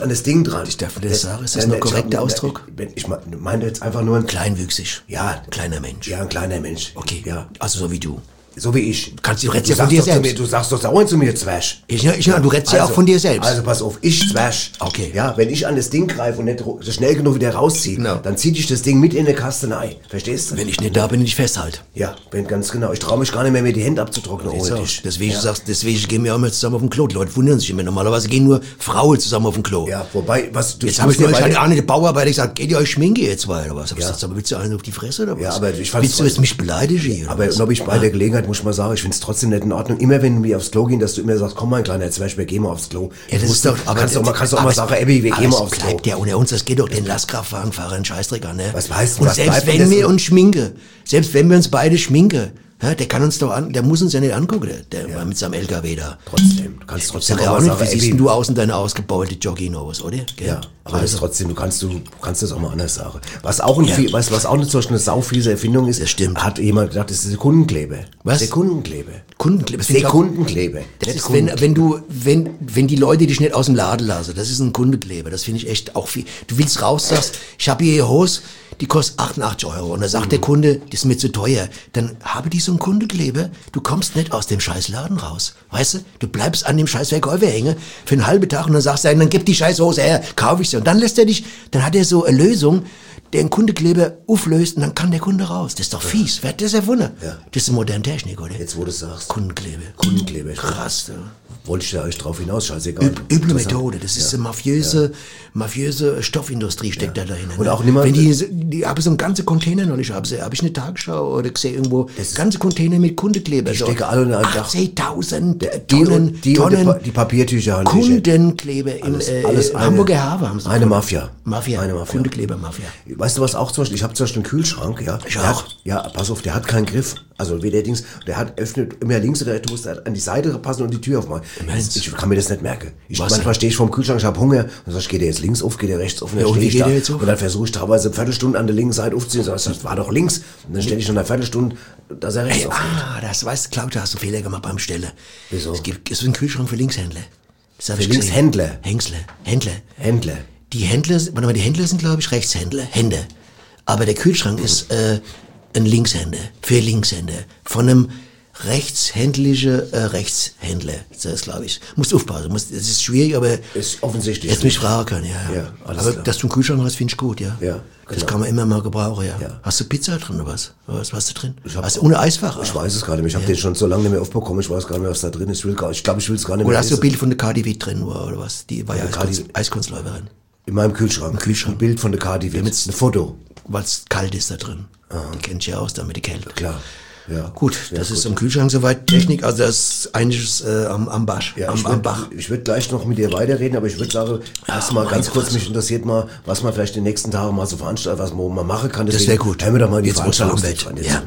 an das Ding dran. Ich darf dir das sagen, ist das ein korrekter Ausdruck? Ich meine jetzt einfach nur ein... Kleinwüchsig. Ja. Kleiner Mensch. Ja, ein kleiner Mensch. Okay. Ja. Also so wie du. So wie ich. Kannst du, du redest du ja von dir sagst doch zu selbst. Mir, du sagst doch dauernd zu mir, Zwerg. Ich, ich, ja, du redest ja auch von dir selbst. Also pass auf, ich Zwerg. Okay. Ja, wenn ich an das Ding greife und nicht ro- so schnell genug wieder rausziehe, Genau. dann zieh ich das Ding mit in eine Kastenei. Verstehst du? Wenn ich nicht da bin, ich festhalte. Ja, bin ganz genau. Ich traue mich gar nicht mehr, mir die Hände abzutrocknen ohne So, dich. deswegen, ja. sagst, deswegen gehen wir auch mal zusammen auf den Klo. Die Leute wundern sich immer. Normalerweise gehen nur Frauen zusammen auf den Klo. Ja, wobei, was du... Jetzt habe ich mir neulich bei- eine eine Bauarbeiter gesagt, geht ihr euch schminke jetzt mal oder was? Hab ich Ja. gesagt, aber willst du einen auf die Fresse oder was? Ja, aber ich fand's willst du jetzt mich beleidigen? oder Aber was? glaube ich, bei der Gelegenheit muss ich mal sagen, ich finde es trotzdem nicht in Ordnung. Immer wenn wir aufs Klo gehen, dass du immer sagst, komm mal, kleiner Zwerg, wir gehen mal aufs Klo. Ja, das Du ist doch, musst- kannst doch mal, kannst doch aber mal es- sagen, Abby, wir aber gehen mal es aufs Klo. bleibt ja unter uns, das geht doch den Lastkraftwagenfahrer einen Scheißdreck an, ne? Was heißt- Und was selbst bleibt wenn denn wir das- uns schminken, selbst wenn wir uns beide schminken, ja, der kann uns doch an, der muss uns ja nicht angucken, der, der mit seinem L K W da. Trotzdem, du kannst trotzdem Sag ja auch auch mal nicht, sagen, wie siehst Abby, denn du aus in deine ausgebeulte Jogginghose, oder? Gell? Ja, aber das Also, trotzdem, du kannst, du kannst das auch mal anders sagen. Was auch ein Ja. viel, was, was auch eine solche eine saufiese Erfindung ist, Das stimmt. hat jemand gesagt, das ist Sekundenkleber. Was? Sekundenkleber. Kundenkleber. Das finde ich auch- Sekundenkleber. Das Nicht ist, wenn, Kunden- wenn du, wenn, wenn die Leute dich nicht aus dem Laden lassen, das ist ein Kundekleber, das finde ich echt auch viel. Du willst raus, sagst, ich habe hier Hose, die kostet achtundachtzig Euro. Und dann sagt der Kunde, das ist mir zu teuer. Dann habe die so einen Kundekleber, du kommst nicht aus dem scheiß Laden raus. Weißt du? Du bleibst an dem scheiß Verkäufer hängen für einen halben Tag und dann sagst du, dann gib die scheiß Hose her, kaufe ich sie. Und dann lässt er dich, dann hat er so eine Lösung, der einen Kundekleber auflöst und dann kann der Kunde raus. Das ist doch fies. Wer hat das erfunden? Ja. Das ist eine moderne Technik, oder? Jetzt, wo du sagst. Kundenkleber. Kundenkleber. Krass, ja. Wollte ich da euch drauf hinaus, scheißegal. Üb, üble Interessant. Methode, das ist eine mafiöse, mafiöse Stoffindustrie steckt da dahinter. Und ne? auch niemand- Wenn die, die haben so einen ganzen Container noch nicht, habe hab ich eine Tagesschau oder gesehen irgendwo, ganze Container mit Kundekleber. Die stecken alle unter einem Dach. achtzigtausend Die, Tonnen, und, die, Tonnen und die, die Papiertücher haben die geschickt. Kundenkleber in Alles- äh, alles eine- Hamburger Hafen haben sie. eine Mafia. Mafia, Eine Mafia. Kundekleber-Mafia. Weißt du was auch zum Beispiel? Ich habe zum Beispiel einen Kühlschrank, ja. Ich Der auch. Hat, ja, pass auf, der hat keinen Griff. Also wie der Dings, der hat öffnet immer links oder rechts, du musst halt an die Seite passen und die Tür aufmachen. Ernst? Ich kann mir das nicht merken. Ich, Was manchmal denn? stehe ich vorm Kühlschrank, ich habe Hunger, und sag ich, geht der jetzt links auf, geht der rechts auf, und dann Ja, und stehe wie ich geht da. der jetzt auf? Und dann versuche ich teilweise eine Viertelstunde an der linken Seite aufzuziehen, und sag, das war doch links. Und dann stelle ich schon eine Viertelstunde, dass er rechts Ey, aufgeht. ah, das weißt du, Claudia, hast du Fehler gemacht beim Stelle. Wieso? Es gibt, es ist ein Kühlschrank für Linkshändler. Das hab Für ich gesehen. Linkshändler? Hängsler, Händler. Händler. Die Händler, warte mal, die Händler sind, glaube ich, Rechtshändler, Hände. Aber der Kühlschrank ist äh, ein Linkshänder, für Linkshänder. Von einem rechtshändlichen äh, Rechtshändler. Das ist, glaube ich. Musst aufpassen. Musst, das ist schwierig, aber Ist offensichtlich. jetzt mich fragen können, ja. Ja, alles aber klar. dass du einen Kühlschrank hast, finde ich gut, ja. Ja, Das genau. kann man immer mal gebrauchen, ja. Ja. Hast du Pizza drin oder was? Was hast du drin? Ich hab- hast du ohne Eisfach? Ich weiß es gar nicht mehr. Ich habe den schon so lange nicht mehr aufbekommen. Ich weiß gar nicht mehr, was da drin ist. Ich, will gar, ich glaube, ich will es gar nicht Oder mehr hast du ein essen. Bild von der K D W drin war, oder was? Die war ja, Ja, Eiskunst, K D W. Eiskunstläuferin. In meinem Kühlschrank. Im Kühlschrank. Ein Bild von der Kadi. Ein Foto. Weil es kalt ist da drin. Die kennt ja aus, damit die Kälte. Klar. Ja. Gut, Ja, das gut. ist im Kühlschrank soweit Technik, also das ist einiges äh, am, am Basch, Ja, am, ich am würde Bach. ich würd gleich noch mit dir weiterreden, aber ich würde sagen, erst mal meine ganz kurz, Fresse. mich interessiert mal, was man vielleicht die nächsten Tage mal so veranstaltet, was man mal machen kann. Das Deswegen wär gut. Hören wir doch mal in die Jetzt wird's warm Veranstaltung. Bett.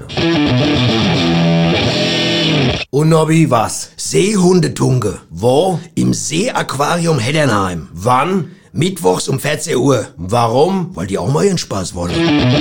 Und Nobby, was? Seehundetunge. Wo? Im Seeaquarium Heddernheim. Wann? Mittwochs um vierzehn Uhr. Warum? Weil die auch mal ihren Spaß wollen.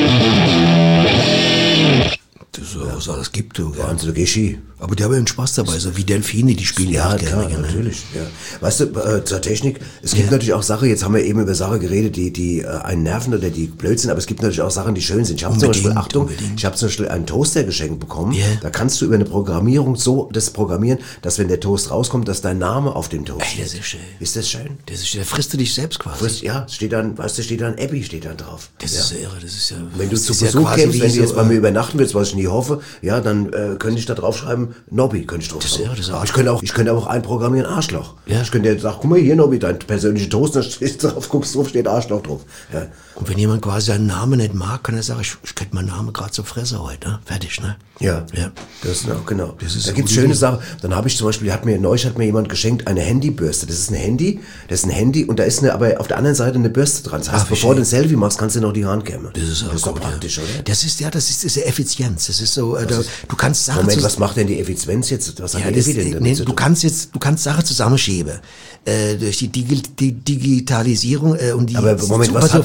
Das ist so, was alles gibt, du. Ja. Wahnsinn, du gehst Ski. Aber die haben ja einen Spaß dabei, so wie Delfine, die spielen Ja, auch klar, gerne. Ne? natürlich. Ja. Weißt du, äh, zur Technik, es gibt natürlich auch Sachen, jetzt haben wir eben über Sachen geredet, die, die äh, einen nerven oder die blöd sind, aber es gibt natürlich auch Sachen, die schön sind. Ich habe zum Unbedingt, Beispiel, Achtung, unbedingt. ich habe zum Beispiel einen Toaster geschenkt bekommen. Ja. Da kannst du über eine Programmierung so das programmieren, dass wenn der Toast rauskommt, dass dein Name auf dem Toast Ey, steht. das ist schön. Ist das schön? Das ist, da frisst du dich selbst quasi. Weißt, ja, es steht dann, weißt du, steht dann Abby, steht dann drauf. Das ja. ist ja irre, das ist ja... Wenn du das zu ist ja Besuch quasi kämst, wie wenn du so, jetzt bei äh, mir übernachten willst, was ich nie hoffe, ja, dann äh, könnte ich da draufschreiben, Nobby, könnte ich drauf Das ist schreiben. irre, das ist Aber auch- ich könnte auch, ich könnte auch einprogrammieren Arschloch. Ja. Ich könnte jetzt sagen, guck mal hier, Nobby, dein persönlicher Toast, da steht drauf, guckst drauf, steht Arschloch drauf. Ja. Und wenn jemand quasi seinen Namen nicht mag, kann er sagen, ich, ich könnte meinen Namen gerade zur Fresse heute, ne? Fertig, ne? Ja, Ja. das ist auch genau. Das ist da eine gibt's gute schöne Idee. Sachen. Dann habe ich zum Beispiel, hat mir neulich hat mir jemand geschenkt eine Handybürste. Das ist ein Handy, das ist ein Handy und da ist eine, aber auf der anderen Seite eine Bürste dran. Das heißt, Ach, wie bevor schön. du ein Selfie machst, kannst du noch die Hand kämmen. Das ist, auch doch gut, praktisch, ja. oder? Das ist, ja, das ist, das ist Effizienz. Das ist so, äh, da, du kannst Sachen Moment, zus- was macht denn die Effizienz jetzt? Was hat ja, die das, Effi denn damit nee, zu du tun? kannst jetzt, du kannst Sachen zusammenschieben. Äh, durch die, Digi die Digitalisierung äh, und die... Aber Moment, was pass hat auf, denn die Effi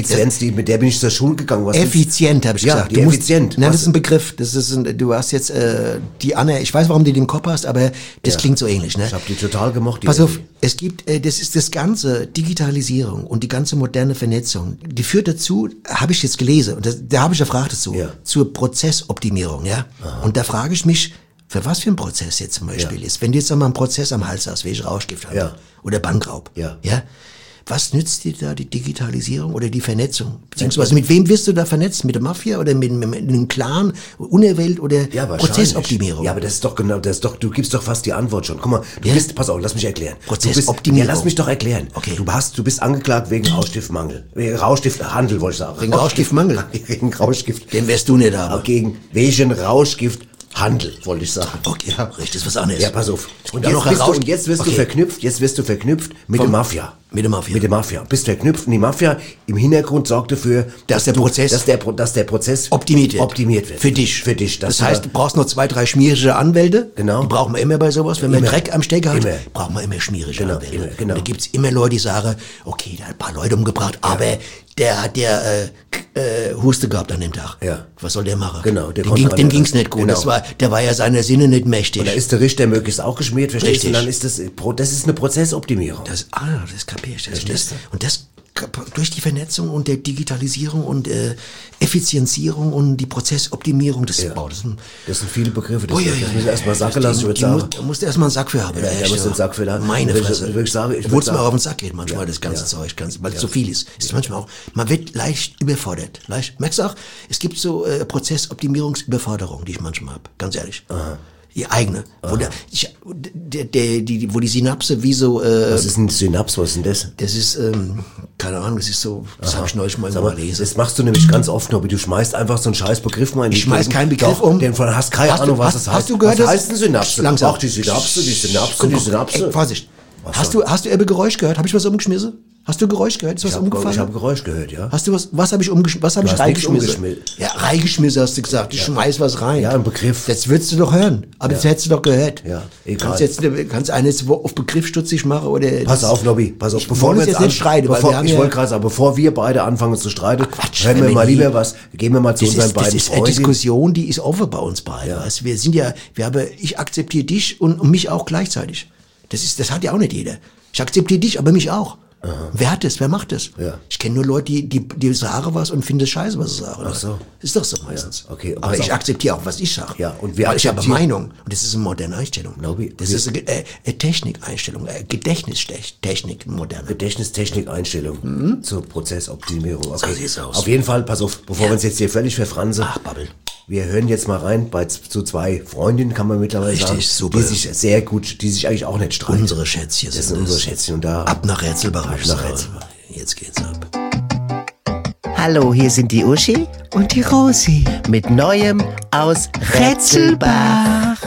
Effizienz, die, mit der bin ich zur Schule gegangen. Was Effizient, habe ich ja, gesagt. Die du musst, effizient. Nein, Was? das ist ein Begriff. Das ist ein, du hast jetzt äh, die Anne, ich weiß, warum du den im Kopf hast, aber das Ja. klingt so ähnlich. Ne? Ich habe die total gemocht. Die Pass auf, Effi. es gibt, äh, das ist das ganze Digitalisierung und die ganze moderne Vernetzung, die führt dazu, habe ich jetzt gelesen, und das, da habe ich eine Frage dazu, Ja. zur Prozessoptimierung. Ja. Und da frage ich mich, für was für ein Prozess jetzt zum Beispiel Ja. ist. Wenn du jetzt einmal einen Prozess am Hals hast, welche Rauschgift haben Ja. oder Bankraub. Ja. ja. Was nützt dir da die Digitalisierung oder die Vernetzung? Beziehungsweise mit wem wirst du da vernetzt? Mit der Mafia oder mit, mit, mit einem Clan, Unerwelt oder Ja, wahrscheinlich. Prozessoptimierung? Ja, aber das ist doch genau, das ist doch, du gibst doch fast die Antwort schon. Guck mal, du Ja? bist, pass auf, lass mich erklären. Prozessoptimierung. Du bist, ja, lass mich doch erklären. Okay. Du hast, du bist angeklagt wegen Rauschgiftmangel. Wegen Rauschgifthandel, wollte ich sagen. Wegen Rauschgiftmangel? Wegen Rauschgift. Den wärst du nicht aber. Auch gegen wegen Rauschgifthandel, wollte ich sagen. Okay, richtig, ist was anderes. Ja, pass auf. Und dann jetzt, noch bist du, Rausch- und jetzt wirst du Okay. verknüpft, jetzt wirst du verknüpft mit Vom- der Mafia. Mit der Mafia. Mit der Mafia. Bist verknüpft und die Mafia im Hintergrund sorgt dafür, Dass der du, Prozess dass der, Pro- dass der Prozess optimiert wird. Optimiert wird. Für dich. Für dich. dass Das du heißt, da- du brauchst noch zwei, drei schmierige Anwälte. Genau. Die brauchen wir immer bei sowas. Wenn man Immer. Dreck am Stecker hat, Immer. brauchen wir immer schmierige Genau, Anwälte. immer, genau. Und da gibt's immer Leute, die sagen, okay, der hat ein paar Leute umgebracht, aber der hat der äh, k- äh, Huste gehabt an dem Tag. Ja. Was soll der machen? Genau, der dem, konnte ging, man dem ja- ging's nicht gut. genau. Das war, der war ja seiner Sinne nicht mächtig. Und da ist der Richter möglichst auch geschmiert, verstehst du? Richtig. Und dann ist das, Pro- das ist eine Prozessoptimierung. Das, ah, das kapier ich. Das, Verstehst das, und das durch die Vernetzung und der Digitalisierung und äh, Effizienzierung und die Prozessoptimierung, das, Ja. boah, das ist ein, Das sind viele Begriffe, das, Ui, ui, das ui. müssen wir erstmal sacken lassen, ich würde Die sagen. muss- Da musst du erstmal einen Sack für haben. Ja, da da echt, musst du einen Sack für haben. Meine Würde ich- Fresse. würde ich sagen, ich Obwohl würde es mir sagen- auf den Sack geht manchmal, Ja, das ganze ja. Zeug, ganz, weil es so viel ist. Ist manchmal auch, man wird leicht überfordert. Leicht, merkst du auch, es gibt so äh, Prozessoptimierungsüberforderung, die ich manchmal habe, ganz ehrlich. Die eigene. Wo, der, ich, der, der, die, wo die Synapse wie so... Äh, Was ist ein Synaps, was ist denn das? das ist, ähm, keine Ahnung, das ist so, das habe ich neulich mal Sag mal mal, gelesen. das machst du nämlich ganz oft, Nobby. Du schmeißt einfach so einen scheiß Begriff mal in die Ich schmeiß Gegend. keinen Begriff Doch, um. Den von hast keine Hast du- Ahnung, was hast- das hast heißt. du gehört, was dass- heißt eine Synapse? Langsam. Ach, die Synapse, die Synapse, Komm, die komm, Synapse. ey, Vorsicht. Was Hast soll- du, hast du eben Geräusch gehört? Habe ich was umgeschmissen? Hast du Geräusch gehört? Ist was Ich habe umgefallen? hab Geräusch gehört, ja. Hast du was, was habe ich umgeschmissen? Was habe Du ich hast nichts reingeschmissen? umgeschmissen. Ja, reingeschmissen hast du gesagt. Ich schmeiß was rein. Ja, ein Begriff. Das würdest du doch hören. Aber das hättest du doch gehört. Ja, egal. Kannst jetzt, ne- kannst eines auf Begriff stutzig machen oder. Pass das- auf, Nobby, pass auf. Ich Bevor wollte wir jetzt nicht streiten, weil bevor, wir haben ich ja- wollte gerade sagen, bevor wir beide anfangen zu streiten, Quatsch, hören wir wenn mal wir nie- lieber was, gehen wir mal zu Das unseren ist, das beiden ist eine Freundinnen. Diskussion, die ist offen bei uns beiden. Ja. Weißt? Wir sind ja, wir haben, ich akzeptiere dich und, und mich auch gleichzeitig. Das ist, das hat ja auch nicht jeder. Ich akzeptiere dich, aber mich auch. Wer hat das? Wer macht das? Ja. Ich kenne nur Leute, die, die, die sagen was und finden es scheiße, was sie sagen. Ach so. Ist doch so meistens. Ja, okay, Aber pass ich auf. akzeptiere auch, was ich sage. Ja, und wir Weil ich habe akzeptieren- Meinung. Und das ist eine moderne Einstellung. Nobby, das wir- ist eine, äh, eine Technikeinstellung, eine Gedächtnistechnik, moderne. Gedächtnistechnik-Einstellung zur Prozessoptimierung. Okay. So sieht's aus. Auf jeden Fall, pass auf, bevor wir uns jetzt hier völlig verfransen. Ach, Babbel. Wir hören jetzt mal rein bei z- zu zwei Freundinnen, kann man mittlerweile Richtig, sagen, super. die sich sehr gut, die sich eigentlich auch nicht streiten. Unsere Schätzchen Das sind sind unsere es. Schätzchen und da Ab nach Rätselbach. Ab nach Rätsel. Jetzt geht's ab. Hallo, hier sind die Uschi Und die Rosi. mit Neuem aus Rätselbach.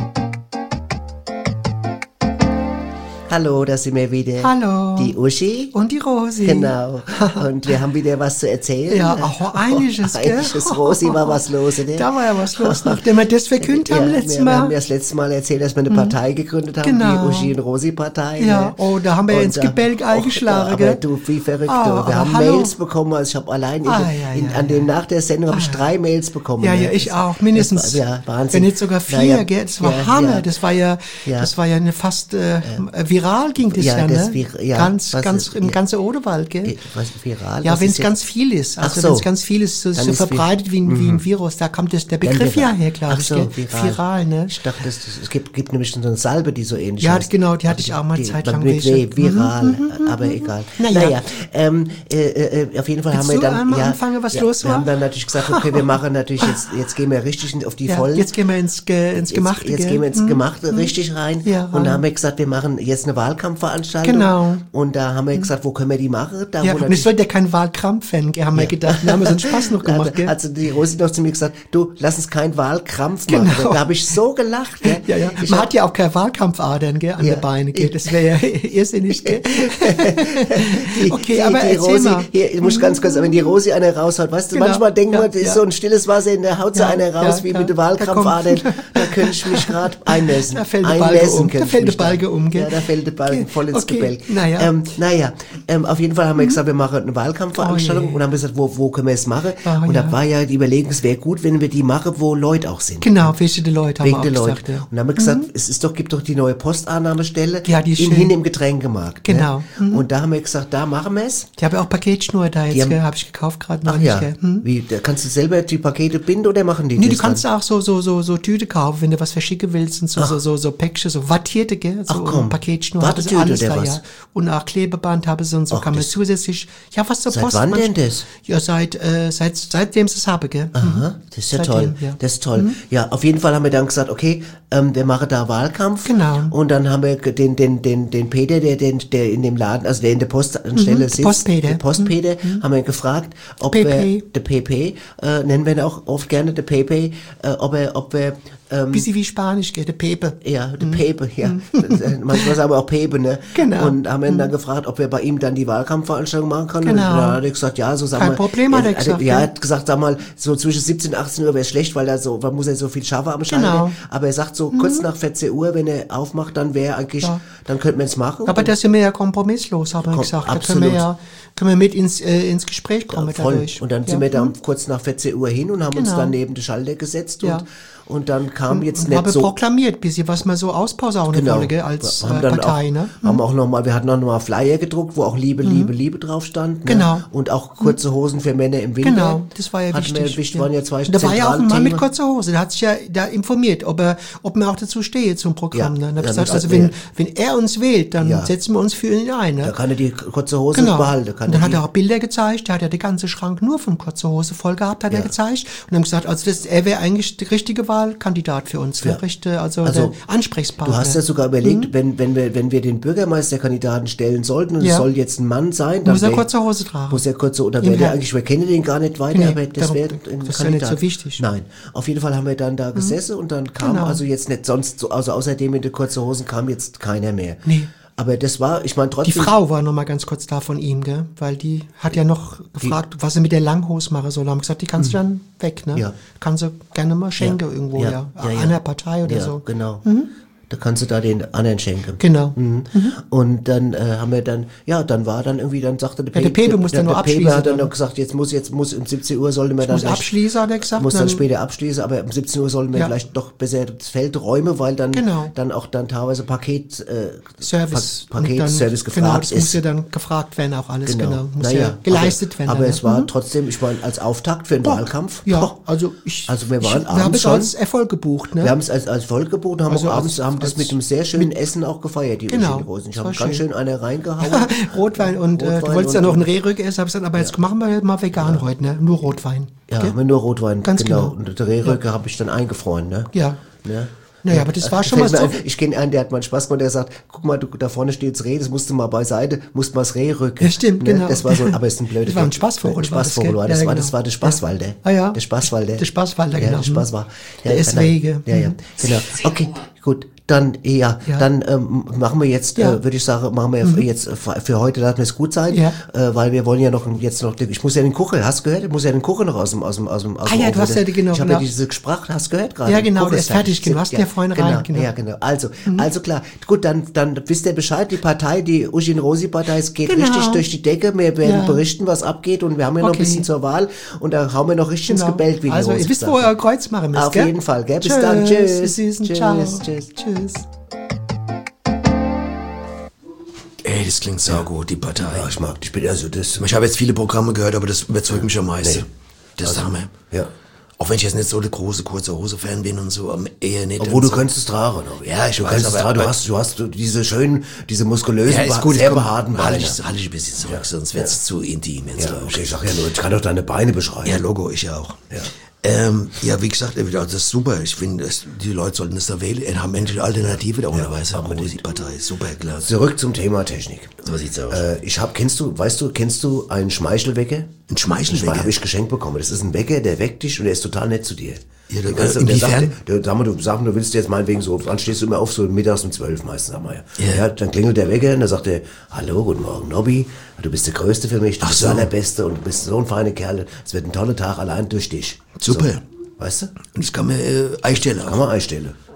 Hallo, da sind wir wieder. Hallo. Die Uschi. Und die Rosi. Genau. Und wir haben wieder was zu erzählen. Ja, auch einiges, gell? Einiges. Rosi, war was los, ne? Da war ja was los, nachdem wir das verkündet haben ja, letztes wir, wir haben Mal. ja das letzte Mal erzählt, dass wir eine Partei gegründet haben, Genau. die Uschi und Rosi-Partei. Ja, ne? oh, da haben wir Und ins da- Gebälk Och, eingeschlagen, da, gell? Aber du, wie verrückt. Ah, du. Wir aber haben hallo. Mails bekommen, also ich habe allein in, Ah, den- ja, in, ja, an ja. dem nach der Sendung habe ich drei Mails bekommen. Ja, ne? ja, ich Das- auch, mindestens. Das war, ja, Wahnsinn. Wenn nicht sogar vier, Naja, gell? Das war ja, Hammer. Ja. Das war ja, Ja. das war ja eine fast äh, viral ging das ja, Ja, ne? das vir- ja, ganz, was ganz ist- im ja. ganzen Odewald, gell? Äh, Was, viral? Ja, Was wenn ist es jetzt- ganz viel ist, Ach also so. wenn es ganz viel ist, so, Dann so ist vi- verbreitet wie, ein- wie ein Virus, da kommt das, der Ja, Begriff ja viral. her, glaube Ach ich, so, gell? viral. Viral, ne? Ich dachte, das, das, es gibt, gibt nämlich so eine Salbe, die so ähnlich Ja, heißt. genau, die hatte ich auch mal Die- zeitlang mit welche. W, viral, aber egal. Naja. Naja, ähm, äh, äh, auf jeden Fall Willst haben wir du dann... einmal ja, anfangen, was ja, los wir war? haben dann natürlich gesagt, okay, wir machen natürlich jetzt, jetzt gehen wir richtig auf die Ja, Vollen. jetzt gehen wir ins, Ge ins Gemachte, Jetzt, jetzt gell? gehen wir ins Hm, Gemachte hm. richtig rein. Ja, und rein. da haben wir gesagt, wir machen jetzt eine Wahlkampfveranstaltung. Genau. Und da haben wir gesagt, wo können wir die machen? Da, Ja, wo und es sollte ja kein Wahlkrampf-Fan, gell, haben wir gedacht. Da haben wir so einen Spaß noch gemacht, also, gell? also die Rosi noch zu mir gesagt, du, lass uns keinen Wahlkrampf machen. Genau. Da habe ich so gelacht. Gell? Ja, ja. Ich Man hab- hat ja auch keine Wahlkampfadern, gell, an Ja. den Beinen, gell. Das wäre ja irrsinnig, gell. Die, Okay, die, aber die erzähl Rosi, mal. hier, ich muss ganz kurz, wenn die Rosi eine raushaut, weißt du, Genau. manchmal denken wir, Ja, das ist ja. so ein stilles Wasser in der Haut, so Ja, einer raus, ja, wie ja. mit der Da Wahlkampfadern, kommt- da könnte ich mich gerade einnässen. Da fällt der Einnässen Balge um. könnte Da ich fällt mich der Balge um, gell. Ja, da fällt der Balken voll ins okay. Gebälk. Naja. Ähm, naja, ähm, auf jeden Fall haben wir gesagt, wir machen eine Wahlkampfveranstaltung Oh je. und haben gesagt, wo, wo können wir es machen? Oh und ja. da war ja die Überlegung, es wäre gut, wenn wir die machen, wo Leute auch sind. Genau, wegen der Leute haben Wegen wir auch der gesagt. Leute. Ja. Und dann haben wir gesagt, es ist doch, gibt doch die neue Postannahmestelle Ja, die ist in schön. hin im Getränkemarkt. Genau. Ne? Und da haben wir gesagt, da machen wir es. Ich habe ja auch Paketschnur da Die jetzt, haben- gell, habe ich gekauft gerade Ach neulich. ja, Gell. Hm? wie, da kannst du selber die Pakete binden oder machen die Nee, das du kannst dann? auch so, so, so, so Tüte kaufen, wenn du was verschicken willst und so, so, so, so Päckchen, so wattierte, gell, so Ach komm, Paketschnur, haben sie Wattetüte alles oder da, was? ja. Und auch Klebeband haben sie und so Ach, kann man das- zusätzlich, ja, was zur Seit Post. wann manch- denn das? Ja, seit, äh, seit, seitdem sie es haben, gell. Aha, das ist ja Seitdem, toll. ja. Das ist toll. Ja, auf jeden Fall haben wir dann gesagt, okay, ähm, wir machen da Wahlkampf. Genau. Und dann haben wir ge- den, den, den, den Peter, der, den, der in dem Laden, also der in der Postanstelle Mhm, sitzt. Postpeter. Der Postpeter, haben wir gefragt, ob Pepe. wir, der Pepe, äh, nennen wir ihn auch oft gerne, der Pepe, äh, ob er, ob wir, ähm, Bisschen wie Spanisch, gell, der Pepe. ja, der Pepe, ja. Das, äh, Manchmal sagen wir auch Pepe, ne? Genau. Und haben ihn dann gefragt, ob wir bei ihm dann die Wahlkampfveranstaltung machen können. Genau. Und dann hat er gesagt, ja, so sag Kein mal. Problem, hat er äh, gesagt, Ja, ja. er hat gesagt, sag mal, so zwischen siebzehn und achtzehn Uhr wäre schlecht, weil da so, man muss ja so viel schaffen am Schalter. Genau. Aber er sagt so, kurz nach vierzehn Uhr, wenn er aufmacht, dann wäre eigentlich, Ja. dann könnten wir es machen. Aber da sind wir ja kompromisslos, haben wir Komm, gesagt. Da absolut. können wir ja, können wir mit ins, äh, ins Gespräch kommen Voll. dadurch. Und dann sind ja. wir da kurz nach vierzehn Uhr hin und haben uns Genau. dann neben den Schalter gesetzt Ja. und, und dann kam jetzt und nicht haben so. proklamiert, bisschen, was wir so ausposaunen Genau. wollen, gell, als haben äh, dann Partei, auch, ne? Haben auch noch mal, wir hatten auch noch mal Flyer gedruckt, wo auch Liebe, Liebe, Liebe drauf stand. Ne? Genau. Und auch kurze Hosen für Männer im Winter. Genau, das war ja Hatten wichtig. Wir, wichtig waren ja zwei Und da war ja auch ein Mann zentrale mit Themen. kurzer Hose, der hat sich ja da informiert, ob er, ob man auch dazu stehe zum Programm. Ja, Ne? Und hab ja, gesagt, wie also gesagt, wenn, wenn er uns wählt, dann Ja. setzen wir uns für ihn ein. Ne? Da kann er die kurze Hose Genau. behalten. Kann Und dann er hat die, er auch Bilder gezeigt, der hat ja den ganzen Schrank nur von kurzer Hose voll gehabt, hat Ja. er gezeigt. Und haben gesagt, also das, er wäre eigentlich der richtige Wahlkandidat für uns, Ja. der richtige, also, Also, der Ansprechpartner. Du hast ja sogar überlegt, wenn, wenn, wir, wenn wir den Bürgermeisterkandidaten stellen sollten und Ja. es soll jetzt ein Mann sein, dann Muss er wär- kurze Hose tragen. Muss er kurze, oder Im wäre der Herbst. eigentlich, wir kennen den gar nicht weiter, Nee, aber das darum- wäre ein das ist ja nicht Kandidat. so wichtig. Nein, auf jeden Fall haben wir dann da gesessen und dann kam Genau. also jetzt nicht sonst, so, also außerdem in den kurzen Hosen kam jetzt keiner mehr. Nee. Aber das war, ich meine Die trotzdem. Frau war noch mal ganz kurz da von ihm, gell? Weil die hat ja noch gefragt, was er mit der Langhose machen soll. Haben gesagt, die kannst du dann weg, ne? Mhm. Ja. Kann sie gerne mal schenken irgendwo, ja. An der Partei oder ja, so. Genau. Da kannst du da den anderen schenken. Genau. Mhm. Und dann äh, haben wir dann, ja, dann war dann irgendwie, dann sagte der Ja, der Pepe muss dann der, nur der Pepe abschließen hat dann dann. noch gesagt, jetzt muss, jetzt muss um siebzehn Uhr sollte man dann Muss vielleicht- abschließen, hat er gesagt. muss dann dann- später abschließen, aber um siebzehn Uhr sollten wir Ja. vielleicht doch besser das Feld räumen, weil dann, Genau. dann auch dann teilweise Paket, äh, Service. Pa und Paketservice dann, gefragt genau, das ist. muss ja dann gefragt werden, auch alles, genau. Genau. Muss Naja, ja geleistet aber, werden. Aber dann, es ne? war Mhm. trotzdem, ich meine, als Auftakt für einen Boah, Wahlkampf. Ja, boah, also ich, Also wir ich, waren wir haben abends es schon- als Erfolg gebucht, ne? Wir haben es als, als Volk geboten, haben Also auch als- abends haben das als- mit einem sehr schönen Essen auch gefeiert, die Genau, Uschi Rosen. Ich das habe war ganz schön. schön eine reingehauen. Rotwein und äh, du Rotwein wolltest ja und- noch einen Rehrücken essen, hab ich gesagt, aber jetzt machen wir mal vegan heute, ne? Nur Rotwein. Ja, Gell? haben wir nur Rotwein, Ganz genau. genau. Und der Rehrücke habe ich dann eingefroren, ne? Ja. Ne? Naja, aber das war Da schon mal fällt so. mir ein, ich kenne einen, der hat mal Spaß gemacht, der sagt, guck mal, du, da vorne steht's Reh, das musst du mal beiseite, musst mal das Reh rücken. Ja, stimmt, genau. Das war so, aber es ist ein blöder Das war ein Spaßvogel, Ein Spaßvogel war war das, das, gell? war, Ja, das genau. war der Spaßwalder. Ah ja. Der Spaßwalder. Der Spaßwalder, ja, genau. Der Spaß war. Der Deswege. Ja, ja, Mhm. genau. Okay, gut. Dann, ja, Ja. dann ähm, machen wir jetzt, Ja. äh, würde ich sagen, machen wir jetzt äh, für heute, lassen wir es gut sein, Ja. äh, weil wir wollen ja noch jetzt noch, ich muss ja den Kuchen, hast du gehört? Ich muss ja den Kuchen noch aus dem, aus dem, aus dem, aus Ah dem ja, Ofen du hast wieder- ja die- genau, Ich habe ja genau. diese Gesprache, hast du gehört gerade? Ja, genau, Kuchen der ist fertig, genau. Hast du ja vorhin genau, rein, genau. Ja, genau. Also, also klar. Gut, dann, dann wisst ihr Bescheid, die Partei, die Uschi und Rosi Partei, es geht Genau. richtig durch die Decke. Wir werden Ja. berichten, was abgeht und wir haben ja noch Okay. ein bisschen zur Wahl und da hauen wir noch richtig ins Genau. Gebälk, wie die Also, Rosi ihr wisst, gesagt wo ihr hat. Kreuz machen müsst, Auf gell? jeden Fall, gell? Bis Tschüss, dann. Tschüss. ihr Süßen. Tschüss. Ciao. Tschüss. Tschüss. Ey, das klingt saugut, die Partei. Ja, ich mag, ich bin also das. Ich habe jetzt viele Programme gehört, aber das überzeugt mich am meisten. Nee. Das ist der Hammer. Ja. Auch wenn ich jetzt nicht so der große kurze Hose-Fan bin und so, aber eher nicht. Obwohl und du so. könntest es tragen. aber- Ja, ich du weiß, kannst es aber- tragen. Du aber- hast, du hast diese schönen, diese muskulösen, Ja, ist gut, sehr komm, behaarten halte Beine. ich, halte ich ein bisschen zurück, Ja. sonst wird's Ja. zu intim jetzt, Ja, glaub ich. okay, ich sag ja nur, ich kann doch deine Beine beschreiben. Ja, Logo, ich auch. Ja. Ähm, ja, wie gesagt, äh, das ist super. Ich finde, das- die Leute sollten das da wählen. Die haben endlich eine Alternative da ohne Weiße. Aber die Partei ist super, klar. Zurück zum Thema Technik. So sieht's aus. Äh, ich hab, kennst du, weißt du, kennst du einen Schmeichelwecker? Ein Schmeichelwecker? Habe ich geschenkt bekommen. Das ist ein Wecker, der weckt dich und der ist total nett zu dir. Ja, Der da- kannst du- äh, der inwiefern? sagt, der, sag mal, du, sag mal, du willst jetzt meinetwegen so, wann stehst du immer auf, so mittags um zwölf meistens, sag mal. Ja. Ja. Ja, dann klingelt der Wecker und dann sagt er, hallo, guten Morgen, Nobby, du bist der Größte für mich, du Ach bist so. der Allerbeste und du bist so ein feiner Kerl. Es wird ein toller Tag allein durch dich. Super. So, weißt du? Und das kann man äh, einstellen. Kann man einstellen.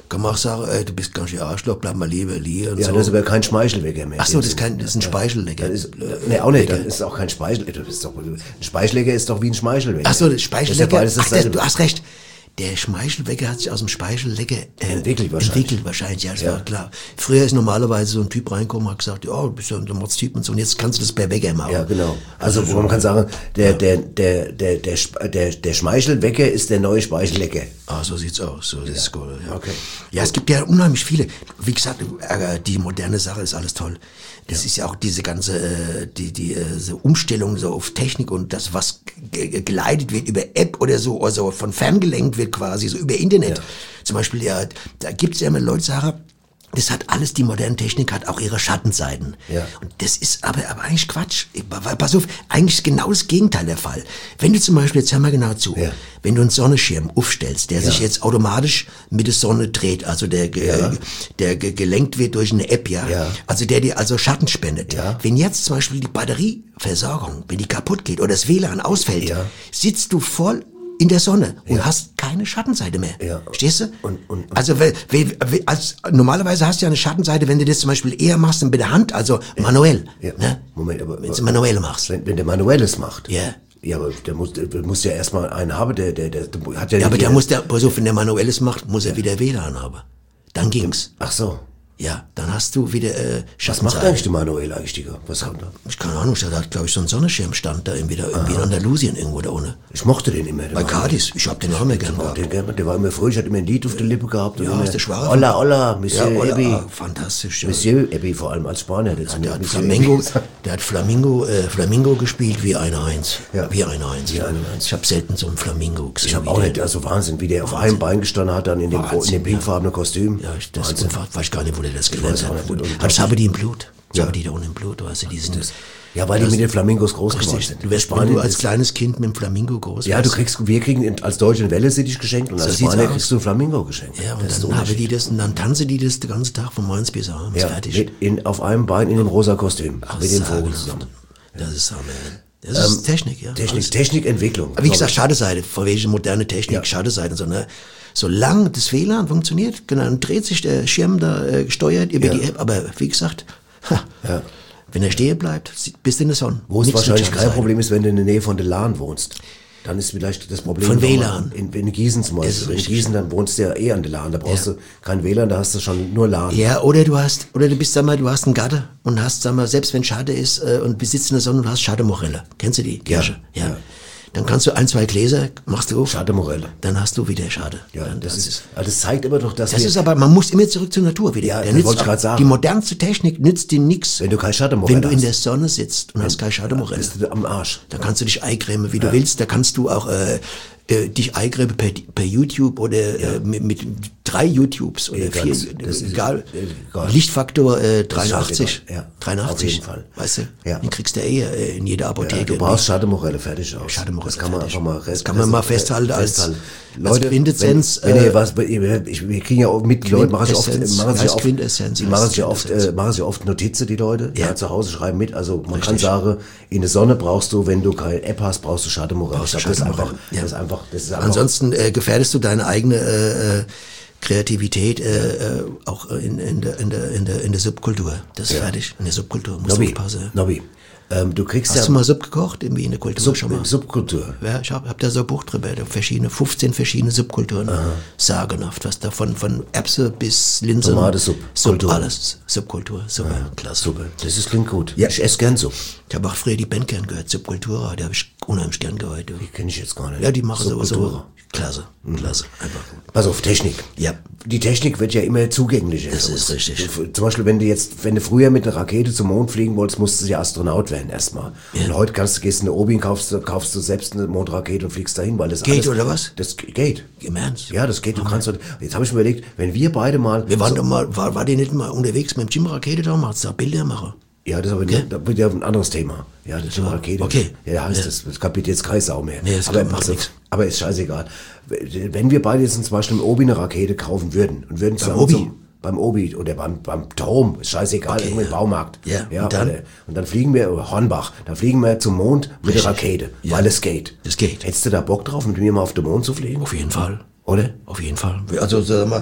kann man auch sagen, ey, du bist ganz schön Arschloch, bleib mal lieber liegen und Ja, so. das ist aber kein Speichellecker mehr. Ach so, das ist, kein, das ist ein Speichellecker. Das ist, nee, auch nicht, das ist auch kein Speichellecker. Das ist doch, ein Speichellecker ist doch wie ein Speichellecker. Ach so, das Speichellecker. Das ist ja Ach, beides das, dasselbe. du hast recht. Der Speichelwecker hat sich aus dem Speichellecker äh, Entwickelt wahrscheinlich. Entwickelt wahrscheinlich, ja, das Ja. war klar. Früher ist normalerweise so ein Typ reingekommen und hat gesagt, ja, du bist ja ein Mordstyp und so, und jetzt kannst du das per Wecker machen. Ja, genau. Also, man kann sagen, der, der, der, der, der, Sp- der, der Schmeichelwecker ist der neue Speichellecker. Ah, so sieht's aus. So ist gut. Ja. Okay. Ja, es gibt ja unheimlich viele. Wie gesagt, äh, die moderne Sache ist alles toll. Das ist ja auch diese ganze, äh, die, die, äh, so Umstellung so auf Technik und das, was ge- ge- geleitet wird über App oder so, oder so von ferngelenkt wird quasi, so über Internet. Ja. Zum Beispiel, ja, da gibt's ja immer Leute, die sagen, das hat alles, die moderne Technik hat auch ihre Schattenseiten. Ja. Und das ist aber, aber eigentlich Quatsch. Pass auf, eigentlich ist genau das Gegenteil der Fall. Wenn du zum Beispiel, jetzt hör mal genau zu, Ja. wenn du einen Sonnenschirm aufstellst, der Ja. sich jetzt automatisch mit der Sonne dreht, also der, ge- Ja. der ge- gelenkt wird durch eine App, ja, Ja. also der dir also Schatten spendet. Ja. Wenn jetzt zum Beispiel die Batterieversorgung, wenn die kaputt geht oder das W L A N ausfällt, Ja. sitzt du voll in der Sonne und hast keine Schattenseite mehr. Ja. Verstehst du? Und- und- und- also, weil, weil, weil, als, normalerweise hast du ja eine Schattenseite, wenn du das zum Beispiel eher machst mit der Hand, also manuell. Ja. Ne? Moment, aber. Wenn du manuell machst. Wenn, wenn der manuelles macht. Ja. Ja, aber der muss, der muss ja erstmal einen haben, der, der, der, der hat ja Ja, aber nicht der jeder- muss der, pass auf, wenn der manuelles macht, muss er wieder W L A N haben. Dann ging's. Ach so. Ja, dann hast du wieder äh, Was macht eigentlich der manuell eigentlich, Digga? Was hat er? Ich keine Ahnung, da hat, glaube ich, so ein Sonnenschirmstand da irgendwie, da, irgendwie in Andalusien irgendwo da ohne. Ich mochte den immer. der Bei war- Cadiz, ich hab den auch mehr gern Oh, gehabt. den, gern- der war immer fröhlich, hat immer ein Lied auf der Lippe gehabt. und Ja, immer, ist der Schwache. Hola, hola, Monsieur Ja, oder, Ebi. ah, fantastisch. Ja. Monsieur Ebi, vor allem als Spanier. Der, Der hat Flamengo, der hat Flamingo, äh, Flamingo gespielt wie eine Eins. Ja. Wie eine Eins. Wie eine Eins. Ich habe selten so einen Flamingo gesehen. Ich habe wie auch der. nicht, also Wahnsinn, wie der auf einem Bein gestanden hat, dann in dem, Wahnsinn, in dem pinkfarbenen Kostüm. Ja, ich, das Wahnsinn. einfach, weiß gar nicht, wo der das weiß gelernt auch hat. nicht. Und, Und- aber das haben die im Blut. Das Ja. haben die da unten im Blut, weißt du, die sind. Ja, weil die das- mit den Flamingos groß geworden Richtig, sind. du wirst, wenn Spanien du als ist- kleines Kind mit dem Flamingo groß Ja, wirst. du kriegst, wir kriegen in- als Deutsche einen Wellesittich geschenkt und So als sieht's Spanier aus. kriegst du einen Flamingo geschenkt. Ja, und Das ist der dann haben Unterschied. die das, und dann tanzen die das den ganzen Tag von morgens bis abends. Ja, Fertig. mit, in, auf einem Bein in dem rosa Kostüm. Ach, mit dem Vogel sagenhaft. zusammen. Das ist Hammer. Das ist Technik, ja. Technik, Alles. Technikentwicklung. Aber wie gesagt, Schadeseite, von welcher moderne Technik, Ja. Schadeseite und so, ne? Solange das W L A N funktioniert, genau, dann dreht sich der Schirm da äh, gesteuert über Ja. die App, aber wie gesagt, ha, Ja. wenn er stehen bleibt, bist du in der Sonne. Wo es Nichts mit wahrscheinlich kein Schadeseite. Problem ist, wenn du in der Nähe von der LAN wohnst. Dann ist vielleicht das Problem... Von nochmal W L A N. In, in Gießen zum Das ist Beispiel. In richtig. Gießen, dann wohnst du ja eh an der LAN. Da brauchst Ja. du kein W L A N, da hast du schon nur LAN. Ja, oder du hast, oder du bist, sag mal, du hast einen Garten und hast, sag mal, selbst wenn Schade ist äh, und besitzt in der Sonne, du hast Schademorelle. Kennst du die Kirsche? Ja. ja. Dann kannst du ein, zwei Gläser, machst du auf. Schademorelle. Dann hast du wieder Schade. Ja, Dann, das, ist, also das zeigt immer doch, dass Das wir... ist aber, man muss immer zurück zur Natur wieder. Ja, Der das nützt wollte ich auch- grad sagen. Die modernste Technik nützt dir nichts, wenn du kein Schademorelle wenn du in hast, der Sonne sitzt und hast keine Schademorelle. bist du am Arsch. Da kannst du dich eincremen, wie du willst. Da kannst du auch äh, äh, dich eincremen per, per YouTube oder äh, mit, mit drei YouTubes oder Egal, vier. das ist- egal. egal. Lichtfaktor äh, Das ist dreiundachtzig. scheißegal. Ja, dreiundachtzig. auf jeden Fall. Weißt du? Ja. Den kriegst du eh äh, in jeder Apotheke. Ja, du brauchst Schademorelle, fertig aus. Schademorelle, das kann man fertig. einfach mal... Das kann man mal festhalten als- als Leute, Quintessenz, Wenn, wenn äh, ihr was, ich, wir kriegen ja auch mit, die Leute machen sich oft, Quintessenz, machen sich heißt oft, Quintessenz, die heißt machen sich oft, Quintessenz. äh, machen sich oft Notizen, die Leute, ja. Ja. zu Hause schreiben mit, also man kann Richtig. sagen, in der Sonne brauchst du, wenn du keine App hast, brauchst du Schademorelle. Brauchst du Ich glaub, das ist einfach, Schademorelle, ja. das ist einfach, das ist einfach, Ansonsten äh, gefährdest du deine eigene äh, äh, Kreativität äh, äh, auch in, in, der, in, der, in, der, in der Subkultur. Das ist Ja. fertig. In der Subkultur musst du Nobby, aufpassen. Nobby, ähm, du kriegst Hast ja du mal Sub gekocht? Irgendwie in der Kultur Sub, schon mal? Subkultur. Ja, ich hab, hab da so ein Buch drüber, da verschiedene, fünfzehn verschiedene Subkulturen. Sagenhaft, was da von, von Erbse bis Linsen. Tomate, Sub, Subkultur. alles. Subkultur, super, klasse. Super, das ist, klingt gut. Ja. Ich esse gern Sub. Ich habe auch früher die Band gern gehört, Subkultura, die habe ich unheimlich gern gehört. Die kenne ich jetzt gar nicht. Ja, die machen sowas so. Subkultura. Klasse, klasse, einfach gut. Pass auf, Technik. Ja. Die Technik wird ja immer zugänglicher. Das für ist uns. richtig. Du, zum Beispiel, wenn du jetzt, wenn du früher mit einer Rakete zum Mond fliegen wolltest, musstest du ja Astronaut werden erstmal. Ja. Und heute kannst du, gehst in eine Obi und kaufst, du- kaufst du selbst eine Mondrakete und fliegst dahin, weil das Geht alles, oder was? Das g- geht. Im Ernst? Ja, das geht. Du kannst heute, jetzt habe ich mir überlegt, wenn wir beide mal, Wir waren doch mal, war, war die nicht mal unterwegs mit dem Jim-Rakete da, mal da Bilder machen? ja, das ist aber Okay. nicht, das wird ja ein anderes Thema. Ja, das ist eine Rakete. Okay. Ja, heißt Ja. das, das kapiert jetzt kein Sau mehr. Nee, das aber, macht pass auf, nix. aber ist scheißegal. Wenn wir beide jetzt zum Beispiel im Obi eine Rakete kaufen würden und würden zusammen Obi? zum, beim Obi oder beim, beim Tom, ist scheißegal, Okay, irgendwo im ja. Baumarkt. Ja, ja und dann? oder- und dann fliegen wir, oder Hornbach, dann fliegen wir zum Mond mit Richtig. der Rakete, Ja. weil es geht. Es geht. Hättest du da Bock drauf, mit mir mal auf den Mond zu fliegen? Auf jeden Fall. Oder? Auf jeden Fall. Also, sag mal,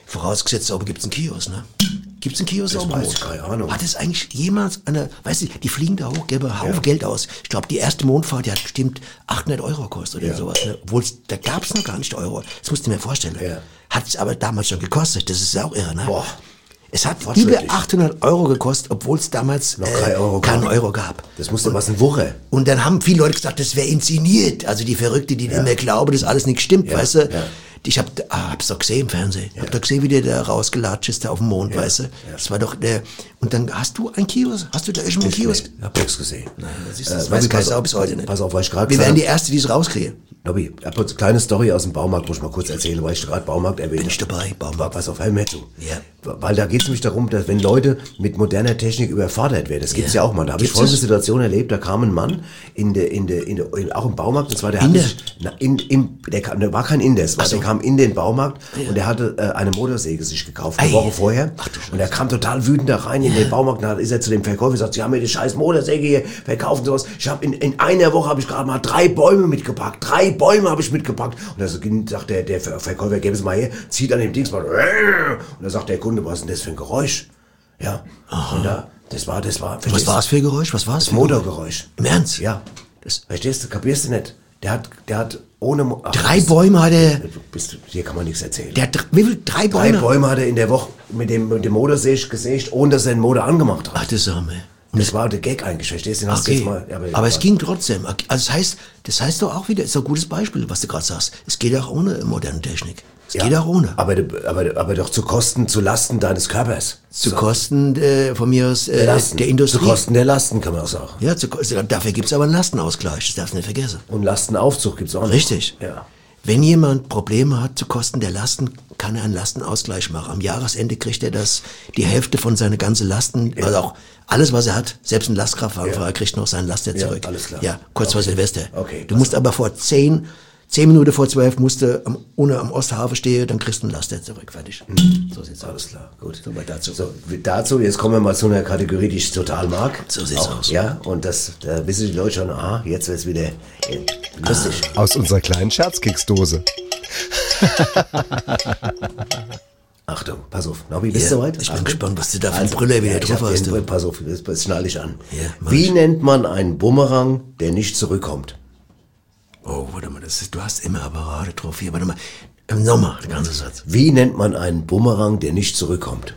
Vorausgesetzt, da oben gibt's einen Kiosk, ne? Gibt's einen Kiosk Das oben? weiß ich, keine Ahnung. Hat es eigentlich jemals eine, weißt du, die fliegen da hoch, geben einen Haufen Geld aus. Ich glaube, die erste Mondfahrt, die hat bestimmt achthundert Euro gekostet oder sowas, ne? Obwohl, da gab's noch gar nicht Euro. Das musst du mir vorstellen. Ja. Hat es aber damals schon gekostet. Das ist auch irre, ne? Boah. Es hat über Fortschrittlich. achthundert Euro gekostet, obwohl es damals Noch drei Euro keinen gab. Euro gab. Das musste was in Woche. Und dann haben viele Leute gesagt, das wäre inszeniert. Also die Verrückte, die immer glauben, dass alles nicht stimmt, Ja, weißt du? ja. Ich hab, ah, hab's doch gesehen im Fernsehen. Hab doch gesehen, wie der da rausgelatscht ist, da auf dem Mond, weißt du? Das war doch der, und dann hast du einen Kiosk? Hast du da irgendwo einen Kiosk? Ich hab nichts gesehen. Nein, das ist, Äh, das Nobby, weiß kein pass Sau auf, bis heute nicht. Pass auf, weil ich gerade Wir gesagt werden die habe- Erste, die es rauskriegen. Nobby, ich hab eine kleine Story aus dem Baumarkt, muss ich mal kurz erzählen, weil ich gerade Baumarkt erwähnt Bin ich dabei, Baumarkt. Pass auf, hör mir zu. Ja. Weil da geht es nämlich darum, dass wenn Leute mit moderner Technik überfordert werden, das gibt's Ja. ja auch mal. Da habe ich Gibt's folgende das? Situation erlebt, da kam ein Mann in der, in der, in der, in, auch im Baumarkt, und zwar der In hatte der? sich, na, in, im, der, kam, der war kein Indes, Ach so. der kam in den Baumarkt und der hatte äh, eine Motorsäge sich gekauft, eine Ei. Woche vorher. Ach du Scheiße. Und er kam total wütend da rein in den Baumarkt, und dann ist er zu dem Verkäufer und sagt, Sie haben mir die scheiß Motorsäge hier verkauft und sowas. Ich habe in, in einer Woche habe ich gerade mal drei Bäume mitgepackt, drei Bäume habe ich mitgepackt. Und da sagt der, der Verkäufer, gib es mal her, zieht an dem Dings mal, und da sagt der Kunde, was ist denn das für ein Geräusch? Ja, und da, das war, das war, Was verstehst war es für ein Geräusch? Was war es? das Motorgeräusch. Im Ernst? Ja, Das, verstehst du, kapierst du nicht? Der hat, der hat ohne, Mo- Ach, drei bist- Bäume hat er, Du bist, hier kann man nichts erzählen. der hat, dr- wie viel? Drei Drei Bäume? Bäume hat er in der Woche mit dem, mit dem Motorsäge gesägt, ohne dass er den Motor angemacht hat. Ach, das Arme. Das war der Gag eigentlich, verstehst du? Den hast du Okay. jetzt mal, ja, aber, es ging trotzdem. Also das heißt, das heißt doch auch wieder, ist doch ein gutes Beispiel, was du gerade sagst. Es geht auch ohne moderne Technik. Es ja, geht auch ohne. Aber, aber, aber doch zu Kosten, zu Lasten deines Körpers. Zu So, Kosten äh, von mir aus äh, der Lasten. der Industrie. Zu Kosten der Lasten, kann man auch sagen. Ja, zu, Ko- dafür gibt's aber einen Lastenausgleich, das darfst du nicht vergessen. Und Lastenaufzug gibt's auch noch. Richtig. Ja. Wenn jemand Probleme hat zu Kosten der Lasten, kann er einen Lastenausgleich machen. Am Jahresende kriegt er das, die Hälfte von seiner ganzen Lasten, also auch alles, was er hat, selbst ein Lastkraftwagenfahrer kriegt noch seinen Laster Ja, zurück. alles klar. Ja, kurz vor Okay. Silvester. Okay, Du pass musst aber vor zehn, zehn Minuten vor zwölf musst du am, ohne am Osthafen stehen, dann kriegst du einen Laster zurück. Fertig. So sieht's Alles aus. klar, gut. So weit dazu. So, dazu, jetzt kommen wir mal zu einer Kategorie, die ich total mag. So sieht's aus. Ja, und das, da wissen die Leute schon, aha, jetzt wird's wieder äh, lustig. Aus unserer kleinen Scherzkeksdose. Achtung, pass auf. Nobby, bist Ja, du soweit? ich bin Achtung. gespannt, was du da für einen Brüller wieder ja, ich drauf hab hast, den- du. Pass auf, das, das schnall ich an. Ja, mach Wie ich. nennt man einen Bumerang, der nicht zurückkommt? Oh, warte mal, das ist, du hast immer Apparate drauf hier. Warte mal. Ähm, Nochmal, der ganze Satz. Wie nennt man einen Bumerang, der nicht zurückkommt?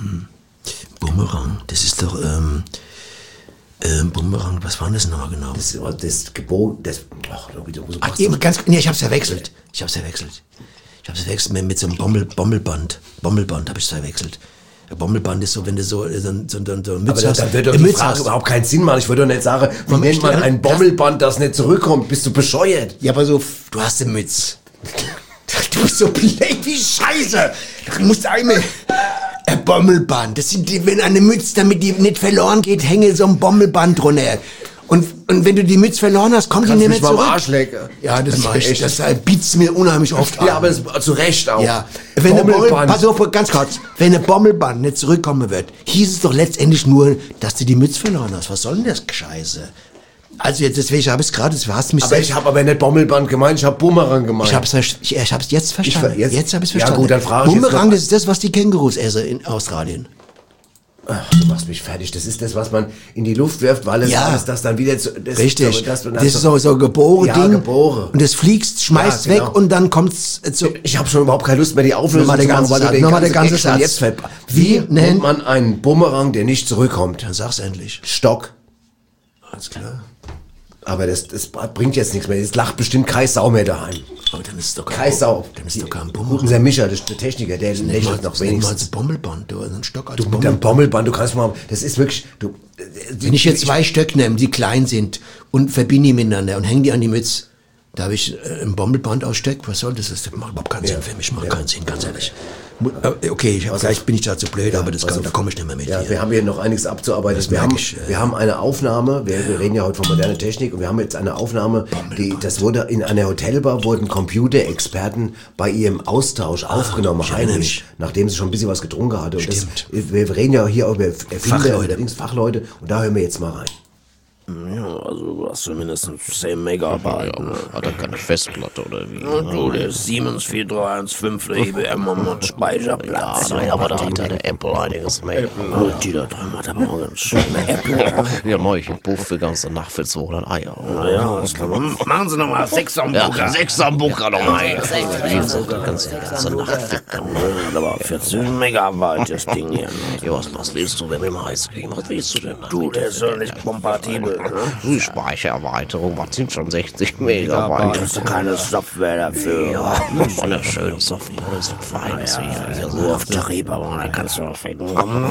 Bumerang, das ist doch, ähm, ähm, Bumerang, was war denn das nochmal genau? Das ist das Gebot, das, ach, Nobby, du musst Ach, eben, ganz, nee, ich hab's verwechselt. Ich hab's verwechselt. Ich hab's verwechselt mit, mit so einem Bommel, Bommelband. Bommelband hab ich's verwechselt. Der Bommelband ist so, wenn du so, so, so, so, so eine Aber Mütze dann, hast. dann wird doch eine die Mütze Frage hast. überhaupt keinen Sinn machen. Ich würde doch nicht sagen, wie Warum nennt man stellen- ein Bommelband, das nicht zurückkommt? Bist du bescheuert? Ja, aber so, du hast eine Mütze. Du bist so blöd wie Scheiße. Du musst einmal... Ein Bommelband. Das sind die, wenn eine Mütze, damit die nicht verloren geht, hänge so ein Bommelband drunter. Und, und wenn du die Mütze verloren hast, kommt die Kannst nicht mich mehr mal am zurück. Arsch lecken. Ja, das, Das mach ich. echt. Das äh, bietet's mir unheimlich oft an. Ja, aber das, zu Recht auch. Ja, wenn eine Bommel, Bommelband. pass auf, ganz kurz, wenn eine Bommelband nicht zurückkommen wird, hieß es doch letztendlich nur, dass du die Mütze verloren hast. Was soll denn das Scheiße? Also jetzt, deswegen habe ich es gerade, du hast mich Aber ich habe aber nicht Bommelband gemeint, ich habe Bumerang gemeint. ich hab's, ver- ich, ich hab's jetzt verstanden. ver- jetzt- jetzt habe ich Ja, verstanden. gut, dann frage ich jetzt Bumerang, noch- das ist das, was die Kängurus essen in Australien. Ach, du machst mich fertig. Das ist das, was man in die Luft wirft, weil es Ja. das, das dann wieder zu, das, Richtig. Das, Das, ist so, so geboren Ja, Ding. geboren. Und das fliegst, schmeißt Ja, genau. weg und dann kommt's äh, zu... Ich habe schon überhaupt keine Lust mehr, die Auflösung Nochmal der zu machen, ganze weil du Satz, den nochmal der ganzen ganze Gag schon Satz. jetzt ver- Wie Wie nennt- nennt man einen Bumerang, der nicht zurückkommt? Dann sag's endlich. Stock. Alles klar. Aber das, das bringt jetzt nichts mehr. Jetzt lacht bestimmt Kreissau mehr daheim. Aber dann ist es doch kein Kreissau. Dann ist es doch kein Guten Bumerang. Herr Micha, das ist der Techniker, der Nennt lächelt man- noch das nennt man als wenigstens. Bommelband, du, also ein Stock als Du mit Bommelband. deinem Bommelband, du kannst mal, das ist wirklich, du, Wenn ich jetzt zwei Stöcke nehme, die klein sind und verbinde die miteinander und hänge die an die Mütze, da habe ich äh, ein Bommelband aus Stöck. Was soll das? Das macht überhaupt keinen Sinn für mich. Macht keinen Sinn, ganz ehrlich. Mu- äh, Okay, ich hab, vielleicht bin ich da zu blöd, aber das pass kann, auf. da komme ich nicht mehr mit. Ja, hier. wir haben hier noch einiges abzuarbeiten. Das Wir merke haben, ich, äh, wir haben eine Aufnahme, wir, wir reden ja heute von moderner Technik, und wir haben jetzt eine Aufnahme, die, das wurde in einer Hotelbar, wurden Computerexperten bei ihrem Austausch aufgenommen, Ah, ich erinnere heimlich, mich. nachdem sie schon ein bisschen was getrunken hatte. Und das, Stimmt. wir reden ja hier auch über Erfinder, Fachleute. allerdings Fachleute, und da hören wir jetzt mal rein. Ja, also du hast zumindest zehn Megabyte. Ja, hat er keine Festplatte oder wie? Ja, du, der Siemens vier drei eins fünf, der I B M und Speicherplatz. Ja, ja, aber da hat der Apple einiges mehr. Und die da drin hat aber auch ganz schön Apple. Ja, mach ich einen Buch für ganze Nacht für zweihundert Eier. Na ja, das kann man. Machen Sie nochmal sechs am Bucher. Ja, sechs am Bucher nochmal. sechs am Bucher. Kannst du die ganze Nacht ficken. Aber vierzehn Megabyte, das Ding hier. Ja, was, was willst du denn im Heißkriegen? Was willst du denn? Du, der ist ja nicht kompatibel. Die Speichererweiterung, was sind schon sechzig Megabyte? Da hast du keine Software dafür. Ja, eine schöne Software, das ist fein. Ja, so auf Tarif, aber da kannst du noch finden.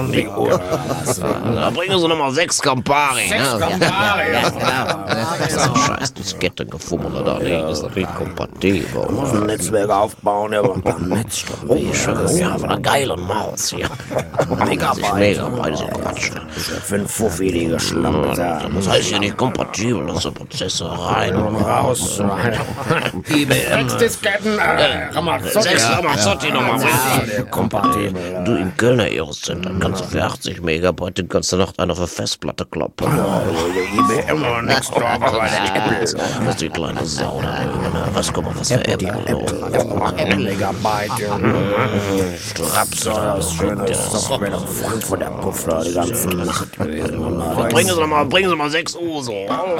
Da bringen sie nochmal sechs Campari. Sechs Campari? Ja, scheiß Diskette gefummelt da liegen, ist doch nicht kompatibel. Du musst ein Netzwerk aufbauen, aber ein paar Netzstrom. Ja, von einer geilen Maus hier. Megabyte. Megabyte ist ein Quatsch. Für einen Fuffi, die geschlampt. Das heißt ja nicht kompatibel, dass so Prozesse rein und raus. I B M. Sechs Disketten, Ramazzotti. Sechs Ramazzotti nochmal. Kompatibel. Du, im Kölner Aerocenter kannst du für achtzig Megabyte die ganze Nacht einer für Festplatte kloppen. I B M oder nix drauf, aber das ist die kleine Sau da. Was guck mal, was für Apple. Apple Megabyte. Strapse, das schöne Software von der Puffer, die ganzen. Bringen Sie mal, bringen Sie mal sechs Uso.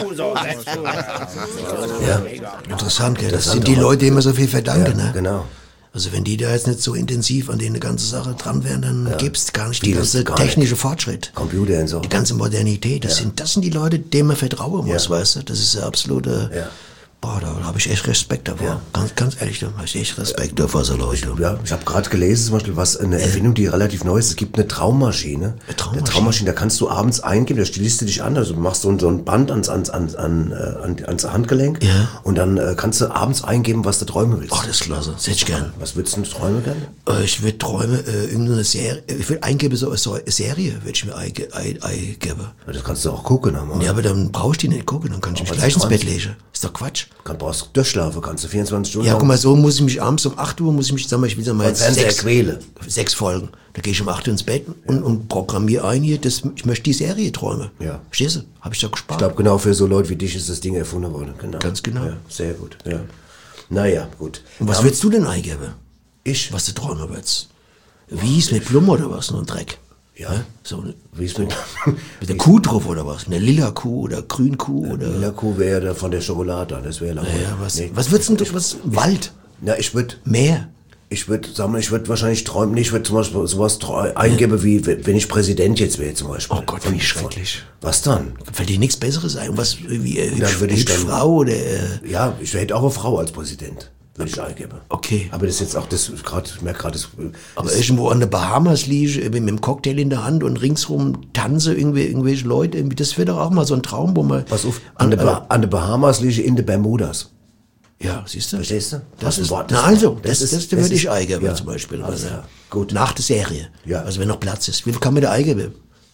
Ja, interessant, gell? Das sind die Leute, denen man so viel verdanken, Ja, ne? genau. Also wenn die da jetzt nicht so intensiv an denen ganze Sache dran wären, dann Ja. gibt's gar nicht Die die ganze gar technische nicht. Fortschritt. Computer und so. Die ganze Modernität. Das, Ja. sind, das sind die Leute, denen man vertrauen muss, Ja. weißt du? Das ist der absolute... Ja. Boah, da habe ich echt Respekt davor. Ja. Ganz, ganz ehrlich, da habe ich echt Respekt davor, so Leute. Ja, ich habe gerade gelesen, zum Beispiel, was eine Erfindung, die relativ neu ist. Es gibt eine Traummaschine. Eine Traummaschine? Eine Traummaschine, da kannst du abends eingeben, da stillst du dich an, also du machst so ein, so ein Band ans, ans, ans, an, äh, an, ans Handgelenk. Ja. Und dann äh, kannst du abends eingeben, was du träumen willst. Oh, das ist klasse. Das hätte ich gern. Was würdest du träumen gerne? Äh, ich würde träumen, äh, irgendeine Serie, ich würde eingeben, so, so eine Serie würde ich mir einge- ein- eingeben. Ja, das kannst du auch gucken. Aber. Ja, aber dann brauche ich die nicht gucken, dann kann ich mich was gleich ins träumst Bett du? legen. Ist doch Quatsch. Kann, brauchst du durchschlafen, kannst du vierundzwanzig Stunden Ja, lang- guck mal, so muss ich mich abends um acht Uhr, muss ich mich, sag mal, ich will sag mal Beim jetzt Fernseher sechs, quälen. sechs Folgen. Da gehe ich um acht Uhr ins Bett und, und programmiere ein hier, das, ich möchte die Serie träumen. Ja. Verstehst du? Hab ich doch Ich gespart. glaube, genau für so Leute wie dich ist das Ding erfunden worden. Genau. Ganz genau. Ja, sehr gut. Ja. Naja, gut. Und was Ja, willst du denn eingeben? Ich? Was du träumen willst? Wies mit Blumen oder was? Nur ein Dreck? Ja. So eine, Wie ist mit, mit der Kuh drauf oder was? Eine lila Kuh oder grün Kuh oder... Lila Kuh wäre der von der Schokolade, das wäre langweilig. Ja, was, Nee. was würdest du denn, was, Wald? Na, ich würde, Meer? ich würde, sagen wir, ich würde wahrscheinlich träumen, nee, ich würde zum Beispiel sowas trau- eingeben, wie wenn ich Präsident jetzt wäre zum Beispiel. Oh Gott, wie schrecklich. Was dann? Fällt dir nichts Besseres ein? Was, wie, äh, Dann hübsch, würde ich hübsch dann- Frau oder... Äh, Ja, ich hätte auch eine Frau als Präsident. Würde ich eingeben. Okay. Aber das ist jetzt auch das, gerade, ich merke gerade, das, Aber das, irgendwo an der Bahamas liege, mit dem Cocktail in der Hand und ringsrum tanze irgendwie, irgendwelche Leute. Irgendwie, das wäre doch auch mal so ein Traum, wo man... pass auf, an der, Ba- an der Bahamas liege in der Bermudas. Ja, siehst du? Verstehst du? Das Was ist, ein Wort, na das- also, das das, ist- das, das, das würde ist- ich eingeben ja. zum Beispiel. Alles Also, klar. Gut. Nach der Serie. Ja. Also wenn noch Platz ist. Wie viel kann man da eingeben?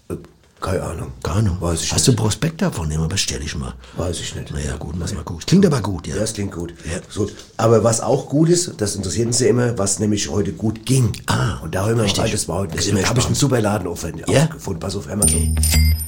Keine Ahnung. Keine Ahnung. Weiß ich Hast nicht. du einen Prospekt davon? Nehmen, bestell ich mal. Weiß ich nicht. Naja, gut, mach mal gut. Klingt aber gut, ja. Ja, das klingt gut. Ja. So, aber was auch gut ist, das interessiert uns ja immer, was nämlich heute gut ging. Ah, und da hören wir richtig. rein, das war heute. Das ist immer Da habe ich einen spannend. super Laden aufgefunden. Ja? Aufgefunden. Pass auf, hör mal so. Okay.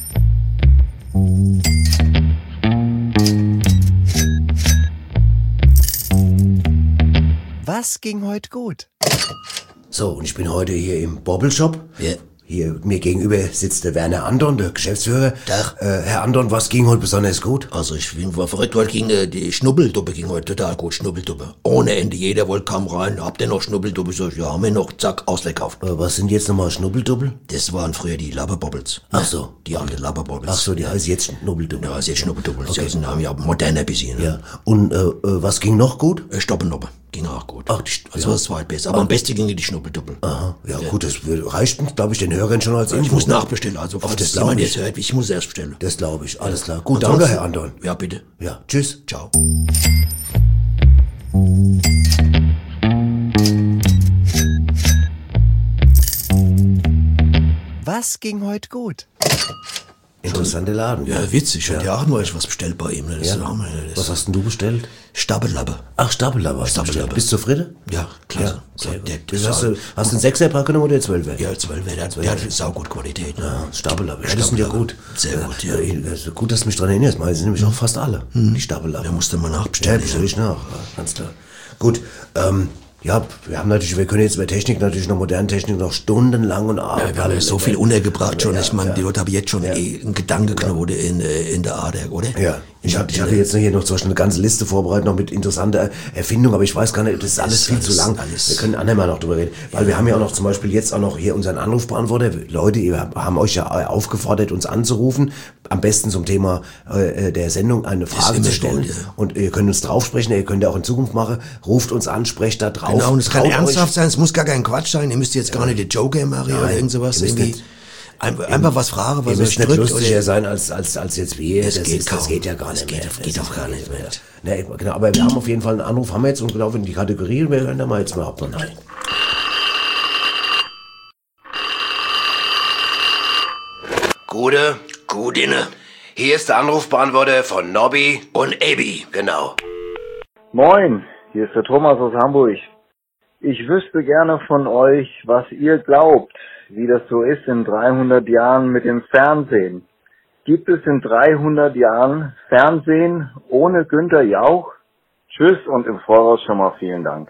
Was ging heute gut? So, und ich bin heute hier im Bobble-Shop. Ja. Hier mir gegenüber sitzt der Werner Andon, der Geschäftsführer. Tag. Äh, Herr Andon, was ging heute besonders gut? Also ich bin, war verrückt, heute ging äh, die Schnubbelduppe ging heute total gut, Schnubbelduppe. Ohne Ende, jeder wollte kam rein, habt ihr noch Schnubbelduppe? Ich sag, ja, haben wir noch, zack, ausverkauft. Äh, was sind jetzt nochmal Schnubbeldubbel? Das waren früher die Labberbobbles. Ach so. Die alte Labberbobbles. Ach so, die heißt jetzt Schnubbeldubbel. Ja, ist jetzt Schnubbelduppe. Das ist ein Name, ja, moderner bisschen. Ne? Ja. Und äh, äh, was ging noch gut? Äh, Stoppenduppe. Ging auch gut. Ach, die, Also das war das Beste. Aber am besten ging die Schnubbelduppe. Aha. Ja, gut, das reicht, glaube ich, den Hörern schon als Ich Info. muss nachbestellen, also falls das das glaub jemand ich. jetzt hört, ich muss erst bestellen. Das glaube ich. Alles klar. Gut, Ansonsten- danke, Herr Andon. Ja, bitte. Ja, tschüss. Ciao. Was ging heute gut? Interessanter Laden. Ja, witzig. Ich hatte ja auch neulich was bestellt bei ihm. Ne? Das Ja. ist auch mal, das Was hast denn du bestellt? Stabellappe. Ach, Stabellappe. hast du Stabellappe. bestellt. Bist du zufrieden? Ja, klasse. Ja, So, sehr gut. der, Bis das hast, war- du, hast du einen Sechser packen oder zwölfer? Ja, zwölf, der, hat- der hat saugut Qualität. Ne? Ja, Stabellappe. Ja, das sind ja gut. Sehr gut, ja. Das ist gut, dass du mich daran erinnerst. Das sind nämlich auch fast alle. Die Stabellappe. Da musst du mal Ja, nachbestellen. bestell ich nach. Ja, ganz klar. Gut, ähm, ja, wir haben natürlich, wir können jetzt über Technik natürlich noch moderne Technik noch stundenlang und Ja, wir haben ja so viel untergebracht schon. Ja, Ich meine, ja. die Leute haben jetzt schon eh einen Gedankenknoten in, äh, in der Ader, oder? Ja, ich, hab, ich hatte jetzt hier noch zum Beispiel eine ganze Liste vorbereitet, noch mit interessanter Erfindung, aber ich weiß gar nicht, das ist alles ist viel zu alles- lang. alles- Wir können andermal noch drüber reden, weil wir haben ja auch noch zum Beispiel jetzt auch noch hier unseren Anrufbeantworter. Leute, ihr haben euch ja aufgefordert, uns anzurufen, am besten zum Thema äh, der Sendung eine Frage immer zu stellen. gut, ja. Und ihr könnt uns drauf sprechen, ihr könnt ja auch in Zukunft machen, ruft uns an, sprecht da drauf. Genau, und es kann traut ernsthaft euch. sein, es muss gar kein Quatsch sein. Ihr müsst jetzt gar nicht den Joker machen oder irgend sowas. ihr müsst Irgendwie. nicht- Ein- Einfach was fragen, Ihr was euch müsst nicht drückt. lustiger oder- sein als, als, als jetzt wir. Das Das, geht ist, das kaum. geht ja gar Das nicht geht- mehr. geht Das doch ist gar gar nicht mehr. Nee, genau, aber wir haben auf jeden Fall einen Anruf, haben wir jetzt und gelaufen in die Kategorie, wir hören da mal jetzt mal ab und rein. Gute, Gudine hier ist der Anrufbeantworter von Nobby. und Abby. Genau. Moin, hier ist der Thomas aus Hamburg. Ich wüsste gerne von euch, was ihr glaubt, wie das so ist in dreihundert Jahren mit dem Fernsehen. Gibt es in dreihundert Jahren Fernsehen ohne Günther Jauch? Tschüss und im Voraus schon mal vielen Dank.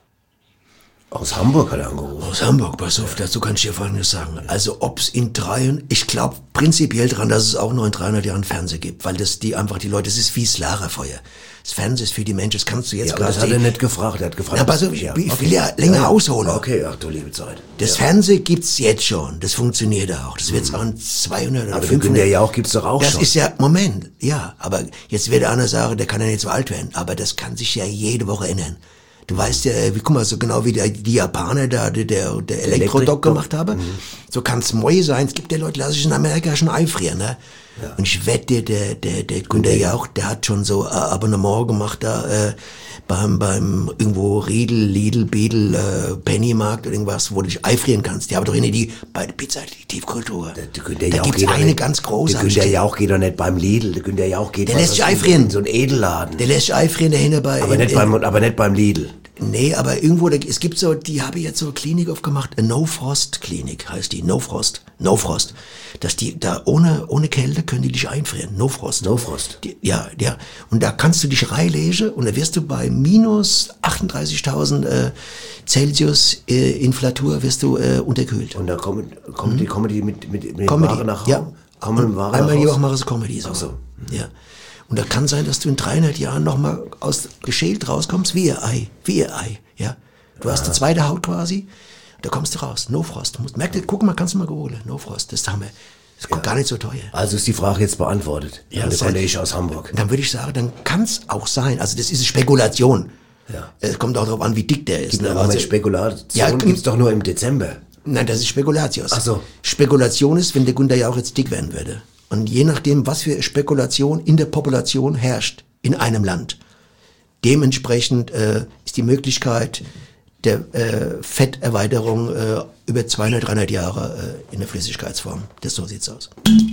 Aus Hamburg hat er angerufen. Aus Hamburg, pass auf, dazu kann ich dir Folgendes sagen. Also ob's in drei, ich glaube prinzipiell dran, dass es auch noch in dreihundert Jahren Fernsehen gibt, weil das die einfach die Leute, das ist wie das Lagerfeuer. Das Fernsehen ist für die Menschen, das kannst du jetzt Ja, aber gerade das hat er sehen. nicht gefragt, er hat gefragt. Na, pass auf, Ja, ich okay. will ja länger Ja, ausholen. Okay, ach du liebe Zeit. Das Fernsehen gibt's jetzt schon, das funktioniert auch. Das wird's auch in zweihundert oder Aber den fünfhundert. Günther Jauch gibt's doch auch Das schon. ist ja, Moment, ja, aber jetzt wird einer sagen, der kann ja nicht so alt werden, aber das kann sich ja jede Woche ändern. Du weißt ja, wie, guck mal, so genau wie der, die Japaner da, der, der, der Elektrodok Elektrik- gemacht haben, so kann's neu sein. Es gibt ja Leute, die lassen sich in Amerika schon einfrieren, ne? Und ich wette, der, der, der Günther Jauch, der hat schon so äh, Abonnement gemacht da, äh, beim, beim, irgendwo Riedel, Lidl, Bedel, äh, Pennymarkt oder irgendwas, wo du dich einfrieren kannst. Die haben doch nicht die, bei der Pizza, die Tiefkultur. Der Günther Da Jauch gibt's geht doch eine nicht- ganz große. Der hab ich Günther gesehen. Jauch geht doch nicht beim Lidl, der Günther Jauch geht Der was lässt sich weiß ich, einfrieren. in so einen Edelladen. Der lässt sich einfrieren dahinter bei... Aber in- nicht in- beim, aber nicht beim Lidl. Nee, aber irgendwo, da, es gibt so, die habe jetzt so eine Klinik aufgemacht, eine No-Frost-Klinik heißt die, No-Frost, No-Frost. Dass die, da ohne, ohne Kälte können die dich einfrieren, No-Frost. No-Frost. Die, ja, ja. Und da kannst du dich reinlegen und da wirst du bei minus achtunddreißigtausend äh, Celsius äh, Inflatur wirst du äh, unterkühlt. Und da kommen, kommen die, kommen die mit, mit, mit Comedy, Ware nach ja. Hause? Kommen mit Ware Einmal nach die Hause? Woche machen sie Comedy. So. Ach so. Ja. Und da kann sein, dass du in dreihundert Jahren nochmal aus geschält rauskommst, wie ihr Ei, wie ihr Ei, ja. Du hast eine zweite Haut quasi, da kommst du raus, No Frost. Du musst, merk dir, guck mal, kannst du mal holen, No Frost, das haben wir. Das ist gar nicht so teuer. Also ist die Frage jetzt beantwortet. Ja, Ja, der das heißt- Kollege aus Hamburg. Dann würde ich sagen, dann kann es auch sein, also das ist eine Spekulation. Ja. Es kommt auch darauf an, wie dick der ist. Gibt ne? aber Also- mit Spekulation Ja, gibt's doch nur im Dezember. Nein, das ist Spekulatius. Ach so. Spekulation ist, wenn der Günther Jauch jetzt dick werden würde. Und je nachdem, was für Spekulation in der Population herrscht, in einem Land, dementsprechend äh, ist die Möglichkeit der äh, Fetterweiterung äh, über zweihundert, dreihundert Jahre äh, in der Flüssigkeitsform. Das so sieht's aus.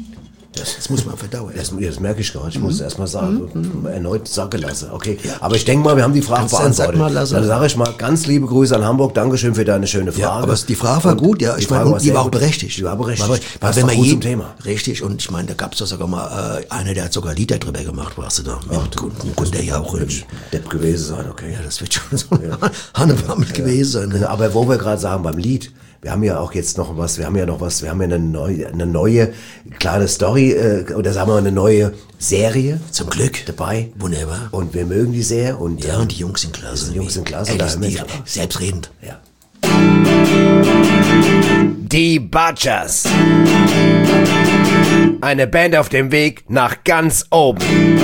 Das, das muss man verdauern. Das, das merke ich gerade. Ich muss erst mal sagen. Erneut sacken lassen. Okay. Aber ich denke mal, wir haben die Frage Kannst du einen Sack beantwortet. mal lassen? Dann sage ich mal ganz liebe Grüße an Hamburg. Dankeschön für deine schöne Frage. Ja, aber die Frage war Und gut, ja. die Ich meine, Frage und die sehr war auch gut. berechtigt. Die war berechtigt. Weil, weil Passt wenn doch man gut je, zum Thema. Richtig, und ich meine, da gab's doch sogar mal äh, einer, der hat sogar Lieder drüber gemacht, warst du da. Mit Gun- Günther Jauch. irgendwie. Depp gewesen sein, okay. Ja, das wird schon so Hannebammel gewesen sein. Ne? Genau, aber wo wir gerade sagen, beim Lied, wir haben ja auch jetzt noch was, wir haben ja noch was, wir haben ja eine neue, eine neue kleine Story, äh, oder sagen wir mal eine neue Serie. Zum Glück. Dabei. Wunderbar. Und wir mögen die sehr. Und, Ja, ähm, und die Jungs sind klasse. Die Jungs sind klasse. Ey, da das hören wir die, jetzt aber. selbstredend. Ja. Die Butchers. Eine Band auf dem Weg nach ganz oben.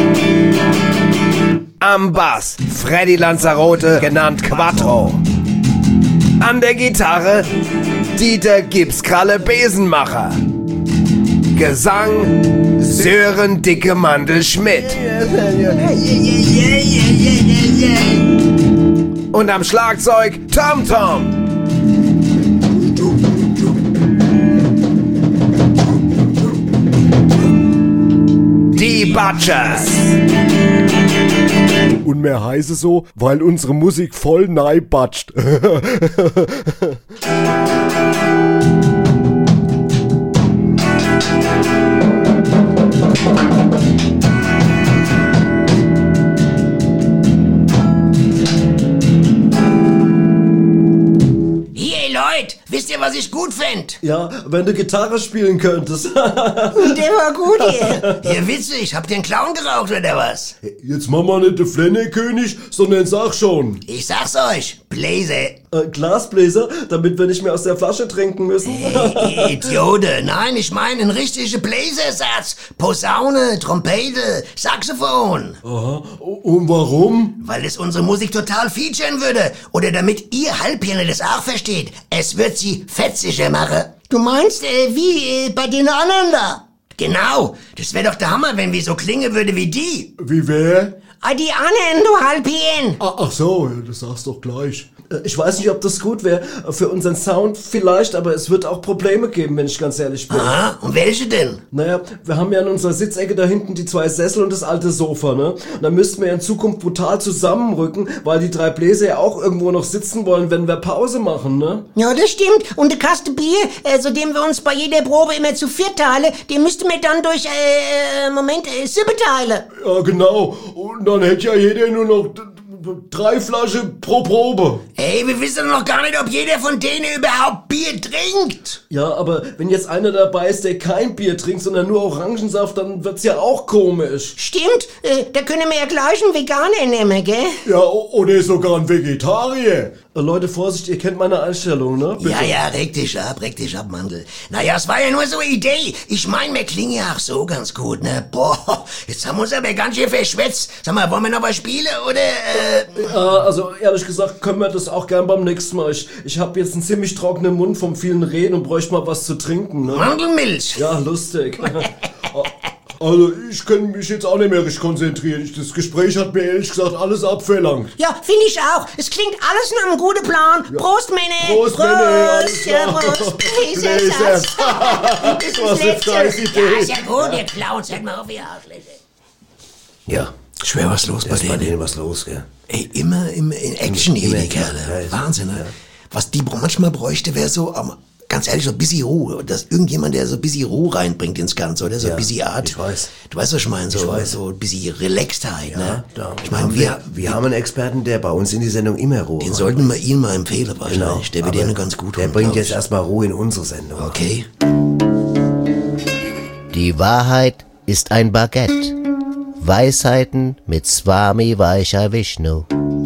Am Bass Freddy Lanzarote, genannt Quattro. An der Gitarre Dieter Gipskralle Besenmacher. Gesang Sören Dicke Mandel Schmidt. Und am Schlagzeug Tom Tom. Die Butchers. Und mehr heiße so, weil unsere Musik voll nei batscht. Leute, wisst ihr, was ich gut fänd? Ja, wenn du Gitarre spielen könntest. Der war gut hier. Ihr witzig, habt ihr einen Clown geraucht oder was? Jetzt mach mal nicht den Flennekönig, sondern sag schon. Ich sag's euch, Bläser. Äh, Glasbläser, damit wir nicht mehr aus der Flasche trinken müssen. Hey, Idiote, nein, ich meine einen richtigen Bläsersatz. Posaune, Trompete, Saxophon. Aha, und warum? Weil es unsere Musik total featuren würde. Oder damit ihr Halbhirne das auch versteht. Es wird sie fetziger machen. Du meinst, äh, wie äh, bei den anderen da? Genau, das wäre doch der Hammer, wenn wir so klingen würde wie die. Wie wer? Ah, die anderen, du Halbhirn. Ach, ach so, das sagst doch gleich. Ich weiß nicht, ob das gut wäre. Für unseren Sound vielleicht, aber es wird auch Probleme geben, wenn ich ganz ehrlich bin. Aha, und welche denn? Naja, wir haben ja in unserer Sitzecke da hinten die zwei Sessel und das alte Sofa, ne? Und dann müssten wir in Zukunft brutal zusammenrücken, weil die drei Bläser ja auch irgendwo noch sitzen wollen, wenn wir Pause machen, ne? Ja, das stimmt. Und der Kasten Bier, äh, so dem wir uns bei jeder Probe immer zu viert teilen, den müssten wir dann durch, äh, Moment, äh, sieben teilen. Ja, genau. Und dann hätte ja jeder nur noch drei Flaschen pro Probe. Ey, wir wissen doch noch gar nicht, ob jeder von denen überhaupt Bier trinkt. Ja, aber wenn jetzt einer dabei ist, der kein Bier trinkt, sondern nur Orangensaft, dann wird's ja auch komisch. Stimmt, äh, da können wir ja gleich einen Veganer nehmen, gell? Ja, oder sogar ein Vegetarier. Äh, Leute, Vorsicht, ihr kennt meine Einstellung, ne? Bitte. Ja, ja, reg dich ab, reg dich ab, Mandel. Naja, es war ja nur so eine Idee. Ich mein, wir klingen ja auch so ganz gut, ne? Boah, jetzt haben wir uns aber ganz schön verschwätzt. Sag mal, wollen wir noch was spielen, oder, äh... Ja, also ehrlich gesagt können wir das auch gern beim nächsten Mal. Ich, ich habe jetzt einen ziemlich trockenen Mund vom vielen Reden und bräuchte mal was zu trinken, ne? Mandelmilch. Ja, lustig. Also, ich kann mich jetzt auch nicht mehr richtig konzentrieren. Ich, das Gespräch hat mir ehrlich gesagt alles abverlangt. Ja, finde ich auch. Es klingt alles nach einem guten Plan. Ja. Prost, Männer. Prost, Prost, Männer. Alles ja, klar. Prost. Bläser. Das ist Was eine scheiß Idee. Ja, ist ja gut, ihr Clowns. Hört mal auf, ihr Arschlöcher. Ja. Schwer was los bei ist denen. bei denen was los, gell? Ey, immer, immer in Action hier, Immer, die Kerle. ja, ist- Wahnsinn, ne? ja. Was die manchmal bräuchte, wäre so, um, ganz ehrlich, so ein bisschen Ruhe. Dass irgendjemand, der so ein bisschen Ruhe reinbringt ins Ganze, oder? So Ja, ein bisschen Art. ich weiß. Du weißt, was ich meine? So, Ich weiß. so ein bisschen Relaxedheit, ne? Da Ich meine, haben wir, wir, wir haben einen Experten, der bei uns in die Sendung immer Ruhe den bringt. sollten wir ihn mal empfehlen, wahrscheinlich. Genau. Der wird Aber denen ganz gut Der tun, bringt glaub jetzt ich. erstmal Ruhe in unsere Sendung. Okay. Die Wahrheit ist ein Baguette. Weisheiten mit Swami Vaishya Vishnu.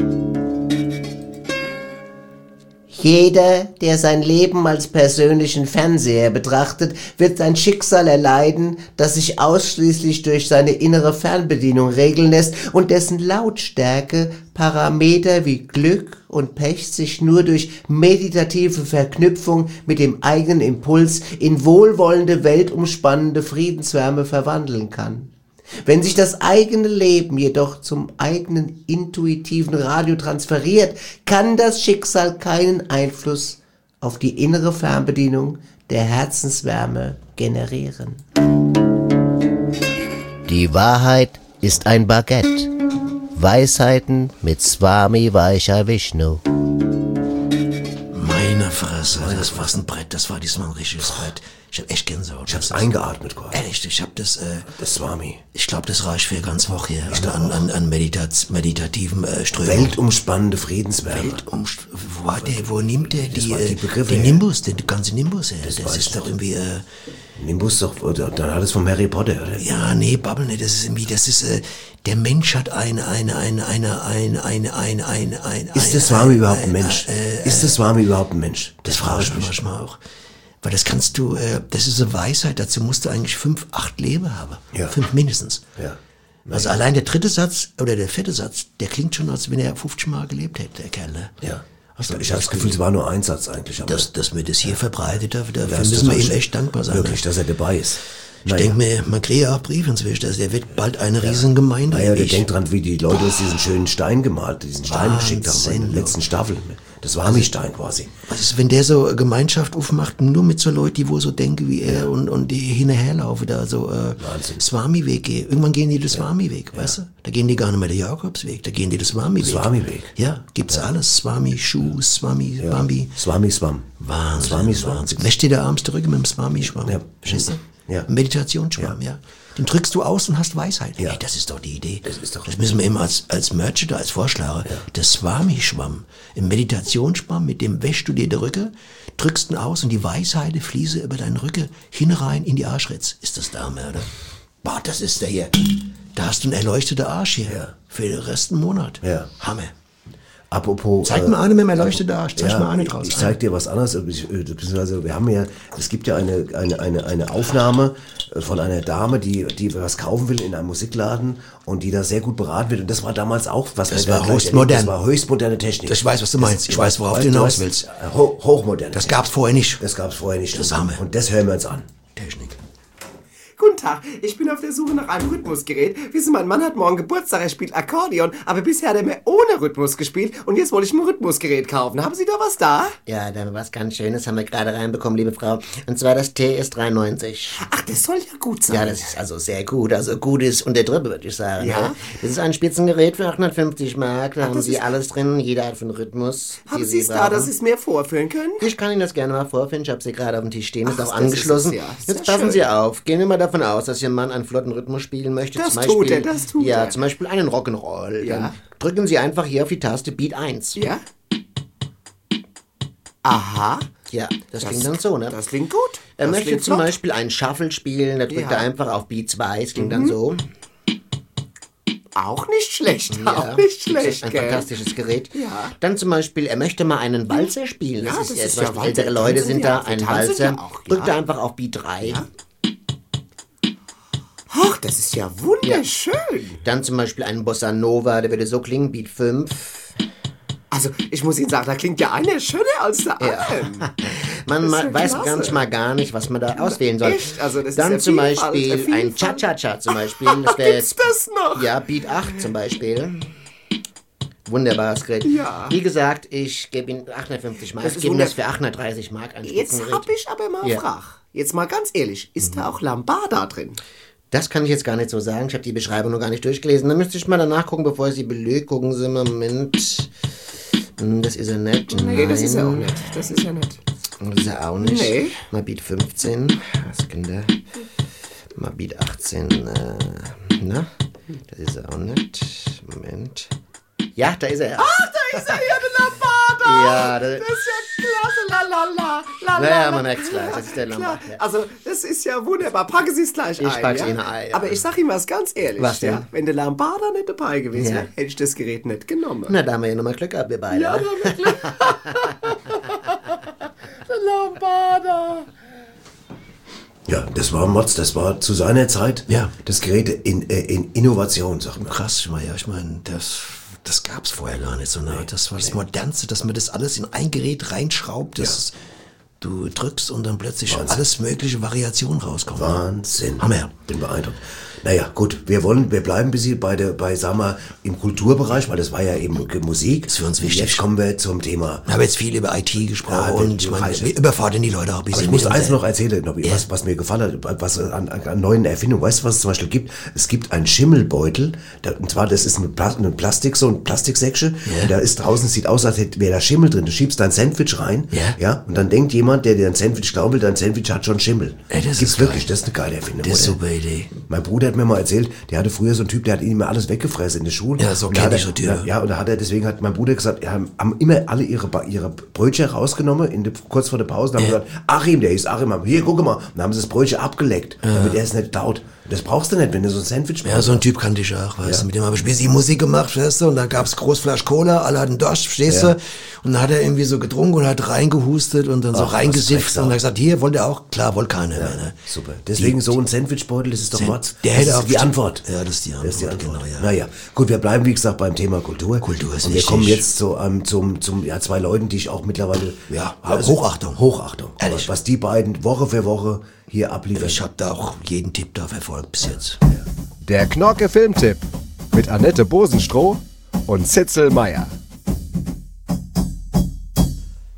Jeder, der sein Leben als persönlichen Fernseher betrachtet, wird ein Schicksal erleiden, das sich ausschließlich durch seine innere Fernbedienung regeln lässt und dessen Lautstärke Parameter wie Glück und Pech sich nur durch meditative Verknüpfung mit dem eigenen Impuls in wohlwollende, weltumspannende Friedenswärme verwandeln kann. Wenn sich das eigene Leben jedoch zum eigenen intuitiven Radio transferiert, kann das Schicksal keinen Einfluss auf die innere Fernbedienung der Herzenswärme generieren. Die Wahrheit ist ein Baguette. Weisheiten mit Swami Vaishya Vishnu. Meine Fresse, das war ein Brett, das war diesmal ein richtiges Brett. Ich hab echt Gänsehaut. Ich hab's eingeatmet quasi. Ehrlich, ich hab das, äh, Das Swami. ich glaube, das reicht für eine ganze Woche hier an, an, an, an Meditat, meditativen äh, Strömungen. Weltumspannende Friedenswärme. Weltum, wo hat der, wo nimmt der die, war die äh, Begriffe den her. Nimbus, den ganzen Nimbus her? Das, weiß ist ich doch nicht. irgendwie, äh, Nimbus doch, oder, dann hat es vom Harry Potter, oder? ja, nee, babbel nicht, das ist irgendwie, das ist, äh, der Mensch hat eine, eine, eine, eine, eine, eine, eine, eine, eine, Ist der Swami überhaupt ein Mensch? Ist der Swami überhaupt ein Mensch? Das frage ich mich. manchmal auch. Weil das kannst du, äh, das ist eine Weisheit, dazu musst du eigentlich fünf, acht Leben haben. Ja. Fünf mindestens. Ja. Also allein der dritte Satz, oder der vierte Satz, der klingt schon, als wenn er fünfzig Mal gelebt hätte, der Kerl, ne? Ja. Hast du Ich habe das Gefühl, es war nur ein Satz eigentlich. Aber dass, dass wir das hier verbreitet haben, dafür das müssen wir ist ihm echt dankbar sein. wirklich, dass er dabei ist. Ich denke mir, man kriegt ja auch Briefe inzwischen, also der wird bald eine riesen Gemeinde. Naja, der Ich- denkt dran, wie die Leute uns diesen schönen Stein gemalt, diesen Stein geschickt haben in Wahnsinn, der letzten Staffel. Das Swami-Stein quasi. Was ist, wenn der so eine Gemeinschaft aufmacht, nur mit so Leuten, die wo so denken wie er und, und die hinterherlaufen, da so äh, Swami-Weg gehen. Irgendwann gehen die den Swami-Weg, weißt du? Da gehen die gar nicht mehr den Jakobsweg, da gehen die den Swami-Weg. Swami-Weg. Ja, gibt's alles. Swami-Schuh, Swami, Ja. Bambi. Swami-Swam. Wahnsinn, Swami-Swam. Wahnsinn. Wäsch dir der abends zurück mit dem Swami-Schwamm. Ja. Verstehst du? Ja. Meditationsschwamm, ja. Den drückst du aus und hast Weisheit. Ja. Ey, das ist doch die Idee. Das ist doch. Das müssen wir immer als, als Merch oder als Vorschlager. Ja. Der Swami-Schwamm. Im Meditationsschwamm, mit dem wäschst du dir die Rücke, drückst ihn aus und die Weisheit fließe über deinen Rücken hinein in die Arschritz. Ist das da, oder? Boah, das ist der hier. Da hast du einen erleuchteten Arsch hier. Ja. Für den Rest einen Monat. Ja. Hammer. Apropos. Zeig mir einen mit dem erleuchteten Arsch. Zeig ja, mir einen draus. Ich zeig dir was anderes. Beziehungsweise wir haben ja, es gibt ja eine, eine, eine, eine Aufnahme von einer Dame, die, die was kaufen will in einem Musikladen und die da sehr gut beraten wird. Und das war damals auch was. Das wir war gleich höchst modern. Das war höchst moderne Technik. Ich weiß, was du meinst. Ich weiß, worauf das, du hinaus weißt, willst. Ho hochmodern. Das gab's vorher nicht. Das gab's vorher nicht. Das und, haben wir. und das hören wir uns an. Technik. Guten Tag, ich bin auf der Suche nach einem Rhythmusgerät. Wissen, mein Mann hat morgen Geburtstag, er spielt Akkordeon, aber bisher hat er mir ohne Rhythmus gespielt und jetzt wollte ich ein Rhythmusgerät kaufen. Haben Sie da was da? Ja, da haben wir was ganz Schönes, haben wir gerade reinbekommen, liebe Frau. Und zwar das T S dreiundneunzig. Ach, das soll ja gut sein. Ja, das ist also sehr gut. Also gut ist unter drüber, würde ich sagen. Ja? Ne? Das ist ein Spitzengerät für achthundertfünfzig Mark. Da Ach, haben das Sie ist- alles drin, jede Art von Rhythmus. Haben die Sie es da, brauchen. dass Sie es mir vorführen können? Ich kann Ihnen das gerne mal vorführen. Ich habe sie gerade auf dem Tisch stehen, ist Ach, auch das angeschlossen. ist es, ja. Sehr Jetzt passen schön. Sie auf. Gehen wir mal davon aus, dass Ihr Mann einen flotten Rhythmus spielen möchte. Das zum tut Beispiel, er, das tut Ja, er. zum Beispiel einen Rock'n'Roll. Ja. Dann drücken Sie einfach hier auf die Taste Beat eins. Ja? Aha. Ja, das, Das- klingt dann so, ne? Das klingt gut. Er Das möchte klingt zum flott. Beispiel einen Shuffle spielen, da drückt Ja. er einfach auf Beat zwei, es klingt Mhm. dann so. Auch nicht schlecht, Ja, auch nicht das ist schlecht, ein gell? fantastisches Gerät. Ja. Dann zum Beispiel, er möchte mal einen Walzer spielen. Ja, Das ist, das ja, ist zum ja Beispiel Walzer. ältere Leute Tanzen sind wir da, auch, wir ein tanzen Walzer. ja auch, Drückt ja. er einfach auf Beat drei. Ach, das ist ja wunderschön. Dann zum Beispiel einen Bossa Nova, der würde so klingen, Beat fünf. Also, ich muss Ihnen sagen, da klingt ja einer schöner als der andere. Man Das ist ma- ja weiß klasse. manchmal gar nicht, was man da auswählen soll. Echt? Also das ist Dann ja zum Vielfalt, Beispiel äh, ein Vielfalt. Cha-Cha-Cha zum Beispiel. Das wäre Gibt's jetzt, das noch? ja, Beat acht zum Beispiel. Wunderbares Gerät. Ja. Wie gesagt, ich gebe Ihnen achthundertfünfzig Mark. Das Ich ist gebe Ihnen wunder- das für achthundertdreißig Mark ein Jetzt Spitzengerät. hab ich aber mal eine Ja. Frage. Jetzt mal ganz ehrlich, ist da auch Lambada drin? Das kann ich jetzt gar nicht so sagen. Ich habe die Beschreibung noch gar nicht durchgelesen. Da müsste ich mal danach gucken, bevor ich sie belüge. Gucken Sie mal, Moment. Hm, Das ist er nicht. Nee, das ist ja auch Nein. nicht. Das ist ja nicht. Das ist er auch nicht. Nee. Mal Beat fünfzehn. Was Kinder? Mal Beat achtzehn. Äh, na? Das ist er auch nicht. Moment. Ja, da ist er. Ach, da ist er ja, der Lambada! Ja, das- das ist ja klasse, la la la, la Naja, la, man la. merkt's gleich, das ist der Klar. Lambada, ja. Also, das ist ja wunderbar. Packen Sie es gleich Ich ein. pack's ja? Ihnen ein, ja. Aber ich sag Ihnen was ganz ehrlich. Was denn? Ja? Wenn der Lambada nicht dabei gewesen Ja. wäre, hätte ich das Gerät nicht genommen. Na, da haben wir ja nochmal Glück gehabt, wir beide. Ja, ne? da haben wir Glück. Der Lambada. Ja, das war Motz, das war zu seiner Zeit Ja. das Gerät in, äh, in Innovation, sagt man. Krass, ich meine, ja, ich meine, das, das gab's vorher gar nicht so. Ne? Das war das Modernste, dass man das alles in ein Gerät reinschraubt. Das ist, du drückst und dann plötzlich Wahnsinn. alles mögliche Variationen rauskommen. Wahnsinn. Hammer. Bin beeindruckt. Naja, gut, wir wollen, wir bleiben ein bisschen bei der, bei, sagen wir, im Kulturbereich, weil das war ja eben Musik. Das ist für uns wichtig. Jetzt kommen wir zum Thema. Wir haben jetzt viel über I T gesprochen Ja, wir- und ich wir meine, reichen. wir überfordern die Leute auch ein bisschen. Aber ich muss mit eins unserer- noch erzählen, Nobby, was, was mir gefallen hat, was an, an, an neuen Erfindungen. Weißt du, was es zum Beispiel gibt? Es gibt einen Schimmelbeutel, da, und zwar, das ist eine, Pla eine Plastik, so ein Plastiksäckchen, Ja. und da ist draußen, sieht aus, als hätte, wäre da Schimmel drin. Du schiebst dein Sandwich rein, Ja. ja, und dann denkt jemand, der dir ein Sandwich glauben will, dein Sandwich hat schon Schimmel. Ey, das Gibt's ist wirklich, geil. das ist eine geile Erfindung. Das ist oder? eine super Idee. Mein Bruder hat mir mal erzählt, der hatte früher so einen Typ, der hat ihn immer alles weggefressen in der Schule. Ja, so Und da kenn hat ich er- so Typen. Ja, und da hat er, deswegen hat mein Bruder gesagt, ja, haben immer alle ihre, Ba- ihre Brötchen rausgenommen, in der, kurz vor der Pause, und haben gesagt, Achim, der hieß Achim, hier, guck mal. Und dann haben sie das Brötchen abgeleckt, damit er es nicht taut. Das brauchst du nicht, wenn du so ein Sandwich Ja, so ein Typ kannte ich auch, weißt Ja. du, mit dem habe ich ein bisschen Musik gemacht, weißt du, und dann gab's Großflasch Cola, alle hatten Durst, verstehst Ja. du, und dann hat er irgendwie so getrunken und hat reingehustet und dann so Ach, was reingesifft Drecksau. und hat gesagt, hier, wollt ihr auch? Klar, wollt keiner mehr, ne? Super. Deswegen so ein Sandwichbeutel, das ist doch Sen- Motz. der das hätte ist auch die Antwort. Ja, das ist die Antwort, Das ist die Antwort. genau, ja. Naja, gut, wir bleiben, wie gesagt, beim Thema Kultur. Kultur ist Und wir wichtig. kommen jetzt zu, ähm, zum, zum, ja, zwei Leuten, die ich auch mittlerweile, Ja, also, Hochachtung. Hochachtung. Ehrlich. Was die beiden Woche für Woche hier abliefern. Ich habe da auch jeden Tipp da verfolgt bis jetzt. Der Knorke Filmtipp mit Annette Bosenstroh und Zitzel Meyer.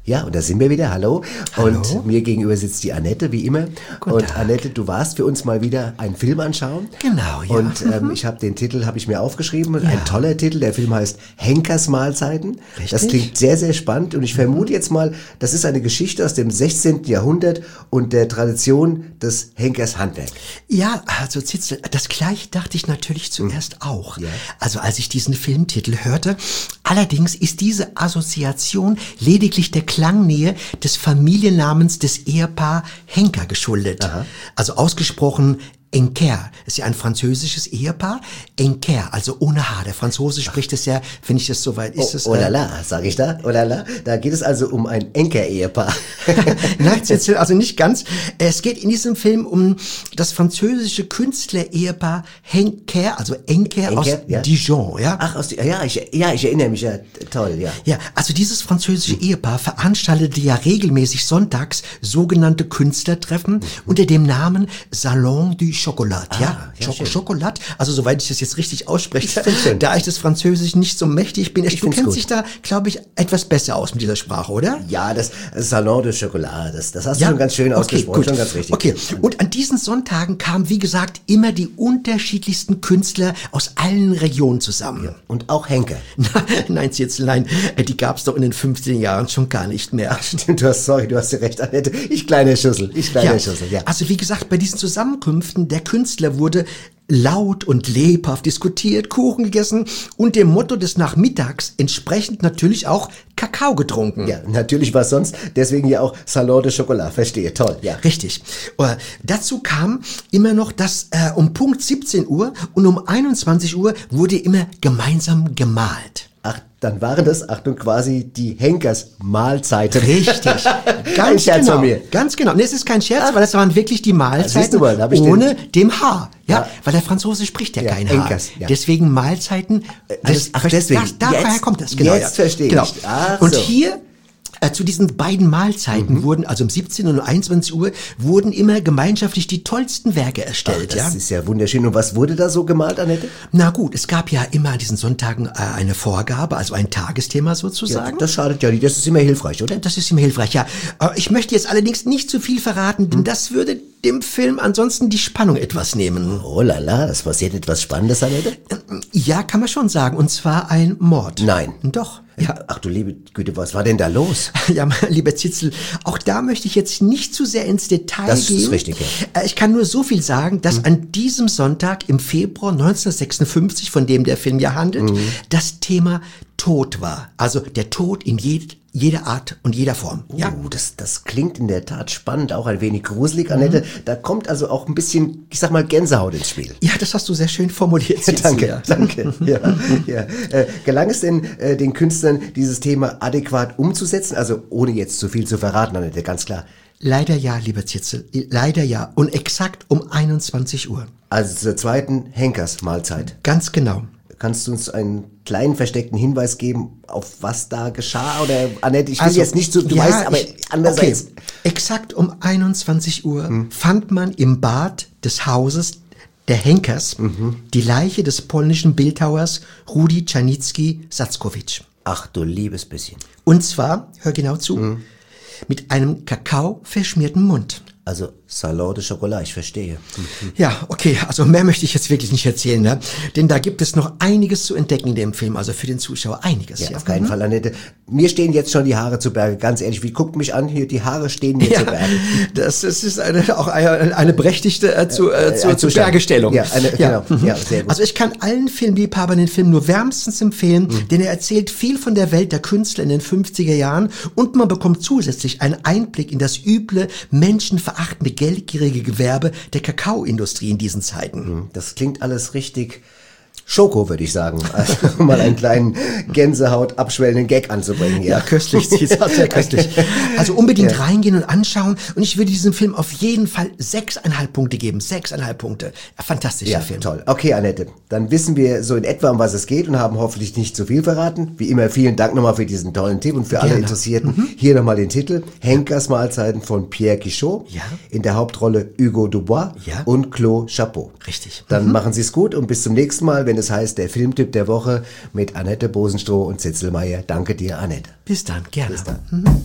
Ja, und da sind wir wieder. Hallo. Hallo. Und mir gegenüber sitzt die Annette, wie immer. Guten und Tag. Annette, du warst für uns mal wieder einen Film anschauen. Genau, ja. Und ähm, ich habe den Titel, habe ich mir aufgeschrieben. Ja. Ein toller Titel. Der Film heißt Henkers Mahlzeiten. Richtig. Das klingt sehr, sehr spannend. Und ich vermute jetzt mal, das ist eine Geschichte aus dem sechzehnten Jahrhundert und der Tradition des Henkers Handwerk. Ja, also Zitzel, das gleiche dachte ich natürlich zuerst auch. Ja. Also als ich diesen Filmtitel hörte. Allerdings ist diese Assoziation lediglich der Klangnähe des Familiennamens des Ehepaar Henker geschuldet. Aha. Also ausgesprochen Henker, ist ja ein französisches Ehepaar. Henker, also ohne H. Der Franzose spricht es ja, wenn ich das soweit ist. Oh, es, oh la la, sag ich da, oh la la. Da geht es also um ein Henker-Ehepaar. Nein, also nicht ganz. Es geht in diesem Film um das französische Künstler-Ehepaar Henker, also Henker, Henker aus ja. Dijon, ja. Ach, aus, ja, ich, ja, ich erinnere mich, ja, toll, ja. Ja, also dieses französische Ehepaar veranstaltete ja regelmäßig sonntags sogenannte Künstlertreffen mhm. unter dem Namen Salon du Chocolat, ah, ja, ja Ch- Chocolat, also soweit ich das jetzt richtig ausspreche, ich da ich das Französisch nicht so mächtig bin, ich du kennst gut. dich da, glaube ich, etwas besser aus mit dieser Sprache, oder? Ja, das Salon de Chocolat, das, das hast ja? du schon ganz schön okay, ausgesprochen, gut. schon ganz richtig. Okay, und an diesen Sonntagen kamen, wie gesagt, immer die unterschiedlichsten Künstler aus allen Regionen zusammen. Ja. Und auch Henker. Nein, Zitzel, nein, die gab's doch in den fünfziger Jahren schon gar nicht mehr. Ach, stimmt, du hast, sorry, du hast ja recht, Annette, ich kleine Schussel, ich kleine ja. Schussel, ja. Also wie gesagt, bei diesen Zusammenkünften der Künstler wurde laut und lebhaft diskutiert, Kuchen gegessen und dem Motto des Nachmittags entsprechend natürlich auch Kakao getrunken. Ja, natürlich was sonst, deswegen ja auch Salon de Chocolat, verstehe, toll, ja. Richtig. Äh, dazu kam immer noch, dass äh, um Punkt siebzehn Uhr und um einundzwanzig Uhr wurde immer gemeinsam gemalt. Ach, dann waren das, Achtung, quasi die Henkers Mahlzeiten. Richtig. Ganz Scherz genau. von mir. Ganz genau. Nee, es ist kein Scherz, Ach. weil das waren wirklich die Mahlzeiten mal, hab ich ohne den... dem H. Ja, ja, weil der Franzose spricht ja, ja kein Henkers, H. Ja. Deswegen Mahlzeiten. Das, ach, deswegen. Das, daher jetzt, kommt das. Genau, jetzt ja. verstehe genau. ich. Ach, Und so. hier äh, zu diesen beiden Mahlzeiten mhm. wurden, also um siebzehn und um einundzwanzig Uhr, wurden immer gemeinschaftlich die tollsten Werke erstellt. Ach, das ja? ist ja wunderschön. Und was wurde da so gemalt, Annette? Na gut, es gab ja immer an diesen Sonntagen äh, eine Vorgabe, also ein Tagesthema sozusagen. Ja, das schadet ja nicht, das ist immer hilfreich, oder? Das ist immer hilfreich, ja. Äh, ich möchte jetzt allerdings nicht zu viel verraten, denn hm. das würde dem Film ansonsten die Spannung etwas nehmen. Oh la la, es passiert etwas Spannendes, Annette? Ja, kann man schon sagen, und zwar ein Mord. Nein. Doch. Ja. Ach du liebe Güte, was war denn da los? Ja, lieber Zitzel, auch da möchte ich jetzt nicht zu sehr ins Detail das gehen. Das ist richtig, ja. Ich kann nur so viel sagen, dass mhm. an diesem Sonntag im Februar neunzehnhundertsechsundfünfzig, von dem der Film ja handelt, mhm. das Thema Tod war. Also der Tod in jed, jeder Art und jeder Form. Ja. Oh, das, das klingt in der Tat spannend, auch ein wenig gruselig, Annette. Mhm. Da kommt also auch ein bisschen, ich sag mal, Gänsehaut ins Spiel. Ja, das hast du sehr schön formuliert. Ja, danke, ja. danke. Ja, ja. Äh, gelang es denn äh, den Künstlern, dieses Thema adäquat umzusetzen? Also ohne jetzt zu viel zu verraten, Annette, ganz klar. Leider ja, lieber Zitzel, leider ja. Und exakt um einundzwanzig Uhr. Also zur zweiten Henkers-Mahlzeit. Ganz genau. Kannst du uns einen kleinen versteckten Hinweis geben, auf was da geschah? Oder, Annette, ich will also, jetzt nicht so, du ja, weißt, aber ich, andererseits. Okay. Exakt um einundzwanzig Uhr hm. fand man im Bad des Hauses der Henkers mhm. die Leiche des polnischen Bildhauers Rudi Czarnicki-Satzkowitsch. Ach du liebes bisschen. Und zwar, hör genau zu, hm. mit einem Kakao verschmierten Mund. Also Salon de Chocolat, ich verstehe. Mhm. Ja, okay, also mehr möchte ich jetzt wirklich nicht erzählen, ne? Denn da gibt es noch einiges zu entdecken in dem Film, also für den Zuschauer einiges. Ja, ja. auf keinen mhm. Fall, Annette. Mir stehen jetzt schon die Haare zu Berge, ganz ehrlich. Wie guckt mich an, hier, die Haare stehen mir ja, zu Berge. Das, das ist eine, auch eine, eine berechtigte äh, zu, äh, zu, äh, zu Bergestellung. Ja, eine, ja. genau. Ja, sehr gut. Also ich kann allen Filmliebhabern den Film nur wärmstens empfehlen, mhm. denn er erzählt viel von der Welt der Künstler in den fünfziger Jahren und man bekommt zusätzlich einen Einblick in das üble, menschenverachtende, geldgierige Gewerbe der Kakaoindustrie in diesen Zeiten. Das klingt alles richtig Schoko, würde ich sagen. Also, um mal einen kleinen Gänsehaut abschwellenden Gag anzubringen. Ja, ja köstlich, sehr köstlich. Also unbedingt ja. reingehen und anschauen. Und ich würde diesem Film auf jeden Fall sechseinhalb Punkte geben. Sechseinhalb Punkte. Fantastischer ja, Film. Toll. Okay, Annette. Dann wissen wir so in etwa, um was es geht und haben hoffentlich nicht zu viel verraten. Wie immer, vielen Dank nochmal für diesen tollen Tipp und für Gerne. alle Interessierten. Mhm. Hier nochmal den Titel. Henkers Mahlzeiten von Pierre Quichot. Ja. In der Hauptrolle Hugo Dubois ja. und Claude Chapeau. Richtig. Dann mhm. machen Sie es gut und bis zum nächsten Mal, wenn es heißt, der Filmtipp der Woche mit Annette Bosenstroh und Zitzelmeier. Danke dir, Annette. Bis dann, gerne. Bis dann. Mhm.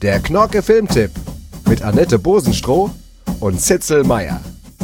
Der Knorke Filmtipp mit Annette Bosenstroh und Zitzel Meyer.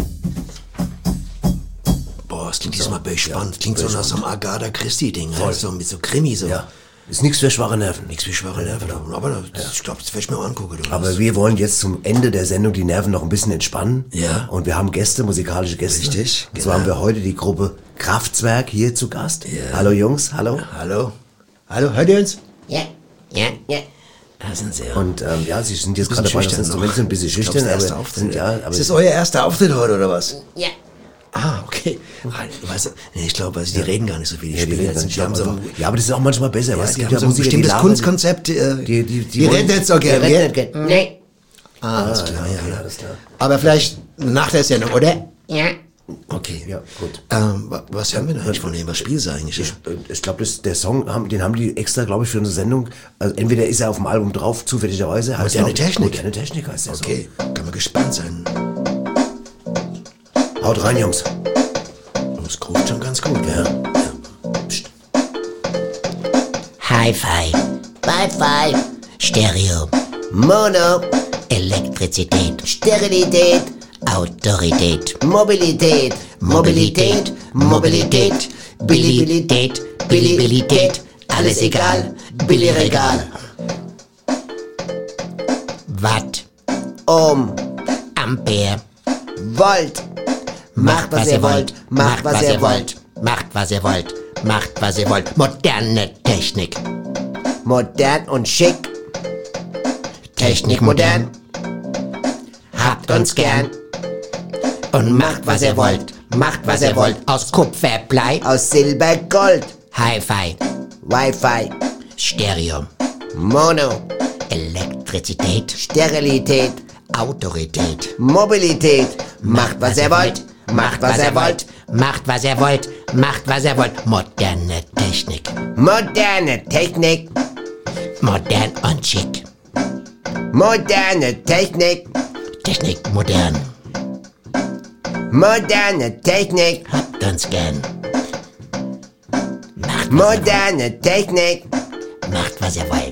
Boah, das klingt diesmal spannend. Klingt so nach so einem Agatha Christie-Ding. Voll. So mit so Krimi so. Ja. Ist nichts für schwache Nerven. Nichts für schwache Nerven. Aber das, ich glaube, das werde ich mir mal angucken. Du Aber wir wollen jetzt zum Ende der Sendung die Nerven noch ein bisschen entspannen. Ja. Und wir haben Gäste, musikalische Gäste. Richtig, Und zwar genau. haben wir heute die Gruppe Kraftwerk hier zu Gast. Ja. Hallo Jungs, hallo. Ja, hallo. Hallo, hört ihr uns? Ja, ja, ja. Da sind sie ja. Und ähm, ja, Sie sind jetzt Bisschen gerade bei das schüchtern Instrument, noch. sind ein bisschen Ich glaub, schüchtern, das ist der aber erste sind ja, Auftritt. aber Ist das euer erster Auftritt heute oder was? Ja. Ah, okay. Weißt du, nee, ich glaube, also die reden gar nicht so viel. Die Ja, die spielen reden jetzt dann nicht. Die haben so einfach- ja, aber das ist auch manchmal besser. Ja, weißt du, die es haben gibt so ein Musiker, die bestimmtes labern- Kunstkonzept. Äh, Die, die, die, die wollen- reden jetzt doch gerne. Die gell? reden nicht gern. Nee. Ah, alles klar, ja, ja. alles klar. Aber vielleicht nach der Sendung, oder? Ja. Okay. Ja, gut. Ähm, wa- was hören wir denn eigentlich von dem? Was spielen sie eigentlich? Ich, ich glaube, der Song, haben, den haben die extra, glaube ich, für unsere Sendung. Also entweder ist er auf dem Album drauf, zufälligerweise. heißt Moderne er auch- Technik. Moderne Technik heißt der Okay, kann man gespannt sein. Song. Haut rein, Jungs. Das groovt schon ganz gut, ja. Hi-Fi. Wi-Fi. Stereo. Mono. Elektrizität. Sterilität. Autorität. Mobilität. Mobilität. Mobilität. Billibilität. Billibilität. Alles egal. Billigregal. Watt. Ohm. Ampere. Volt. Macht, was ihr wollt. Macht, was ihr wollt. Macht, was ihr wollt. Macht, was ihr wollt. Moderne Technik. Modern und schick. Technik modern. Habt uns gern. Und macht, was ihr wollt. Macht, was ihr wollt. Aus Kupfer, Blei. Aus Silber, Gold. Hi-Fi. Wi-Fi. Stereo. Mono. Elektrizität. Sterilität. Autorität. Mobilität. Macht, was ihr wollt. Macht, was ihr wollt. Macht, was ihr wollt. Macht, was ihr wollt. Moderne Technik. Moderne Technik. Modern und schick. Moderne Technik. Technik modern. Moderne Technik. Habt uns gern. Macht, moderne Technik. Macht, was ihr wollt.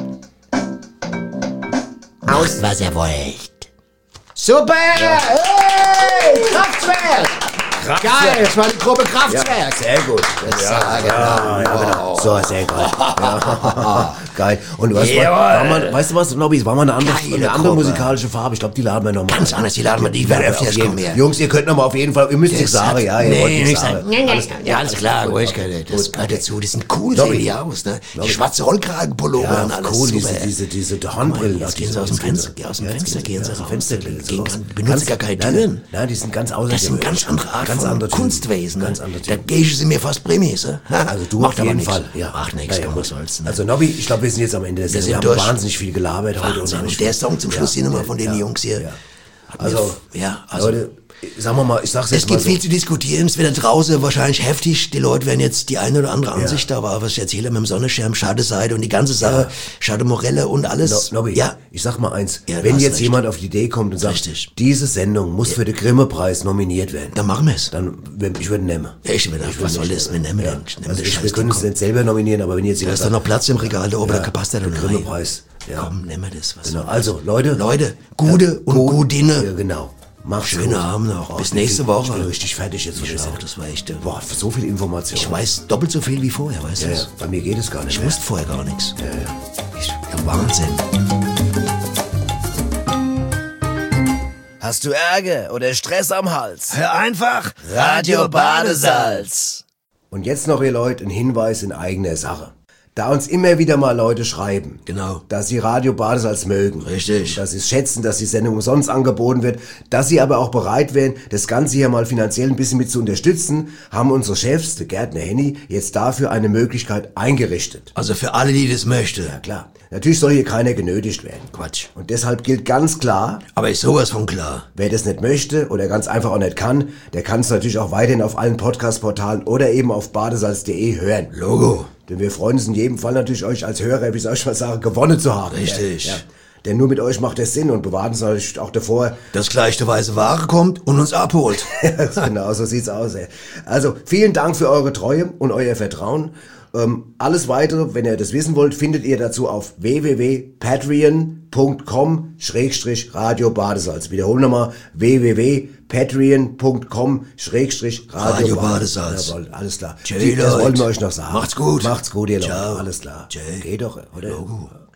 Aus, was ihr wollt. Super! Hey! Kraftwerk! Geil, das war die Gruppe Kraftwerk. Ja, sehr gut. Das ja, sage ja, ja. So, sehr geil. Ja. Geil. Und was, war, war man, weißt du was, Nobby, war mal eine andere, Geile eine andere Gruppe. musikalische Farbe. Ich glaube, die laden wir nochmal. Ganz anders, die laden wir, die werden öfters kommen her. Jungs, ihr könnt nochmal auf jeden Fall, ihr müsst nichts sagen, ja, ihr wollt Nee, nichts nichts sagen. sagen. Alles, Ja, alles klar, gut, ruhig, okay. das Gut, gehört okay. dazu. Die sind cool, Nobby. sehen die aus, ne? Die Nobby. schwarze Rollkragenpullover Ja, und alles cool, super. diese, diese, diese Hornbrillen. Jetzt gehen sie aus dem Fenster, aus dem Fenster gehen sie aus dem raus. Fenster Die gehen sie gehen raus. gar- benutzen gar keine Nein, Türen. Nein, die sind ganz außer. Das sind ganz andere Art ganz von andere Typen. Kunstwesen. Ganz ne? andere Da Typen. gehe ich sie mir fast Prämisse. Also du Macht auf aber jeden nichts. Fall. Ja. Macht nichts, Naja, komm, gut. was soll's. Ne? Also Nobby, ich glaube, wir sind jetzt am Ende der Wir Sendung. sind Wir haben durch. wahnsinnig viel gelabert heute. Wahnsinn. Und Und der Song zum Schluss hier nochmal von den ja, Jungs hier. ja. Hat Also, mir- ja, also Leute, sagen wir mal, ich sag's jetzt es mal gibt so. viel zu diskutieren, es wird da draußen wahrscheinlich heftig, die Leute werden jetzt die eine oder andere Ansicht, aber was ich erzähle mit dem Sonnenschirm, Schadeseite und die ganze Sache, Schade Morelle und alles. No, Nobby, ja, ich sag mal eins, Ja, du wenn hast jetzt recht. jemand auf die Idee kommt und sagt, Richtig. diese Sendung muss für den Grimme-Preis nominiert werden, dann machen wir es. dann, ich würde nehmen. Ja, ich würde, was soll das, wir nehmen Ja. den, ich nehme Also den ich, wir Scheiß, können es komm. nicht selber nominieren, aber wenn jetzt Da jemand ist doch noch Platz im Regal, da oben, da passt der der dann rein. Grimme-Preis. Ja. Komm, nehmen wir das. Was Genau. soll Also, Leute. Leute, gute und Gudine. Ja, genau. Macht's Schönen gut. Abend noch. Oh, Bis ich bin- nächste Woche. Ich bin richtig fertig jetzt von Ich der auch, Sendung. das war echt, äh, Boah, so viel Information. Ich weiß doppelt so viel wie vorher, weißt Ja, du? ja, bei mir geht es gar nicht Ich mehr. wusste vorher gar nichts. Ja, ja. Ich, ja, Wahnsinn. Hast du Ärger oder Stress am Hals? Hör einfach Radio Badesalz. Und jetzt noch, ihr Leute, ein Hinweis in eigener Sache. Da uns immer wieder mal Leute schreiben, Genau. dass sie Radio Badesalz mögen. Richtig. Dass sie es schätzen, dass die Sendung umsonst angeboten wird, dass sie aber auch bereit wären, das Ganze hier mal finanziell ein bisschen mit zu unterstützen, haben unsere Chefs, der Gärtner Henny, jetzt dafür eine Möglichkeit eingerichtet. Also für alle, die das möchten. Ja klar. Natürlich soll hier keiner genötigt werden. Quatsch. Und deshalb gilt ganz klar, Aber ist sowas von klar. wer das nicht möchte oder ganz einfach auch nicht kann, der kann es natürlich auch weiterhin auf allen Podcast-Portalen oder eben auf badesalz punkt de hören. Logo. Denn wir freuen uns in jedem Fall natürlich, euch als Hörer, wie soll ich mal sagen, gewonnen zu haben. Richtig. Ja. Denn nur mit euch macht es Sinn und bewahren es euch auch davor, dass gleich der weiße Ware kommt und uns abholt. Genau, so sieht's aus. Ey. Also, vielen Dank für eure Treue und euer Vertrauen. Ähm, alles Weitere, wenn ihr das wissen wollt, findet ihr dazu auf w w w punkt patreon punkt com schrägstrich Radio Badesalz. Wiederholen nochmal, w w w punkt patreon punkt com schrägstrich Radio Badesalz. Jawohl, alles klar. Tschö, das wollten wir euch noch sagen. Macht's gut. Macht's gut, ihr Leute. Ciao. Alles klar. Tschö. Geht doch, oder? Logo.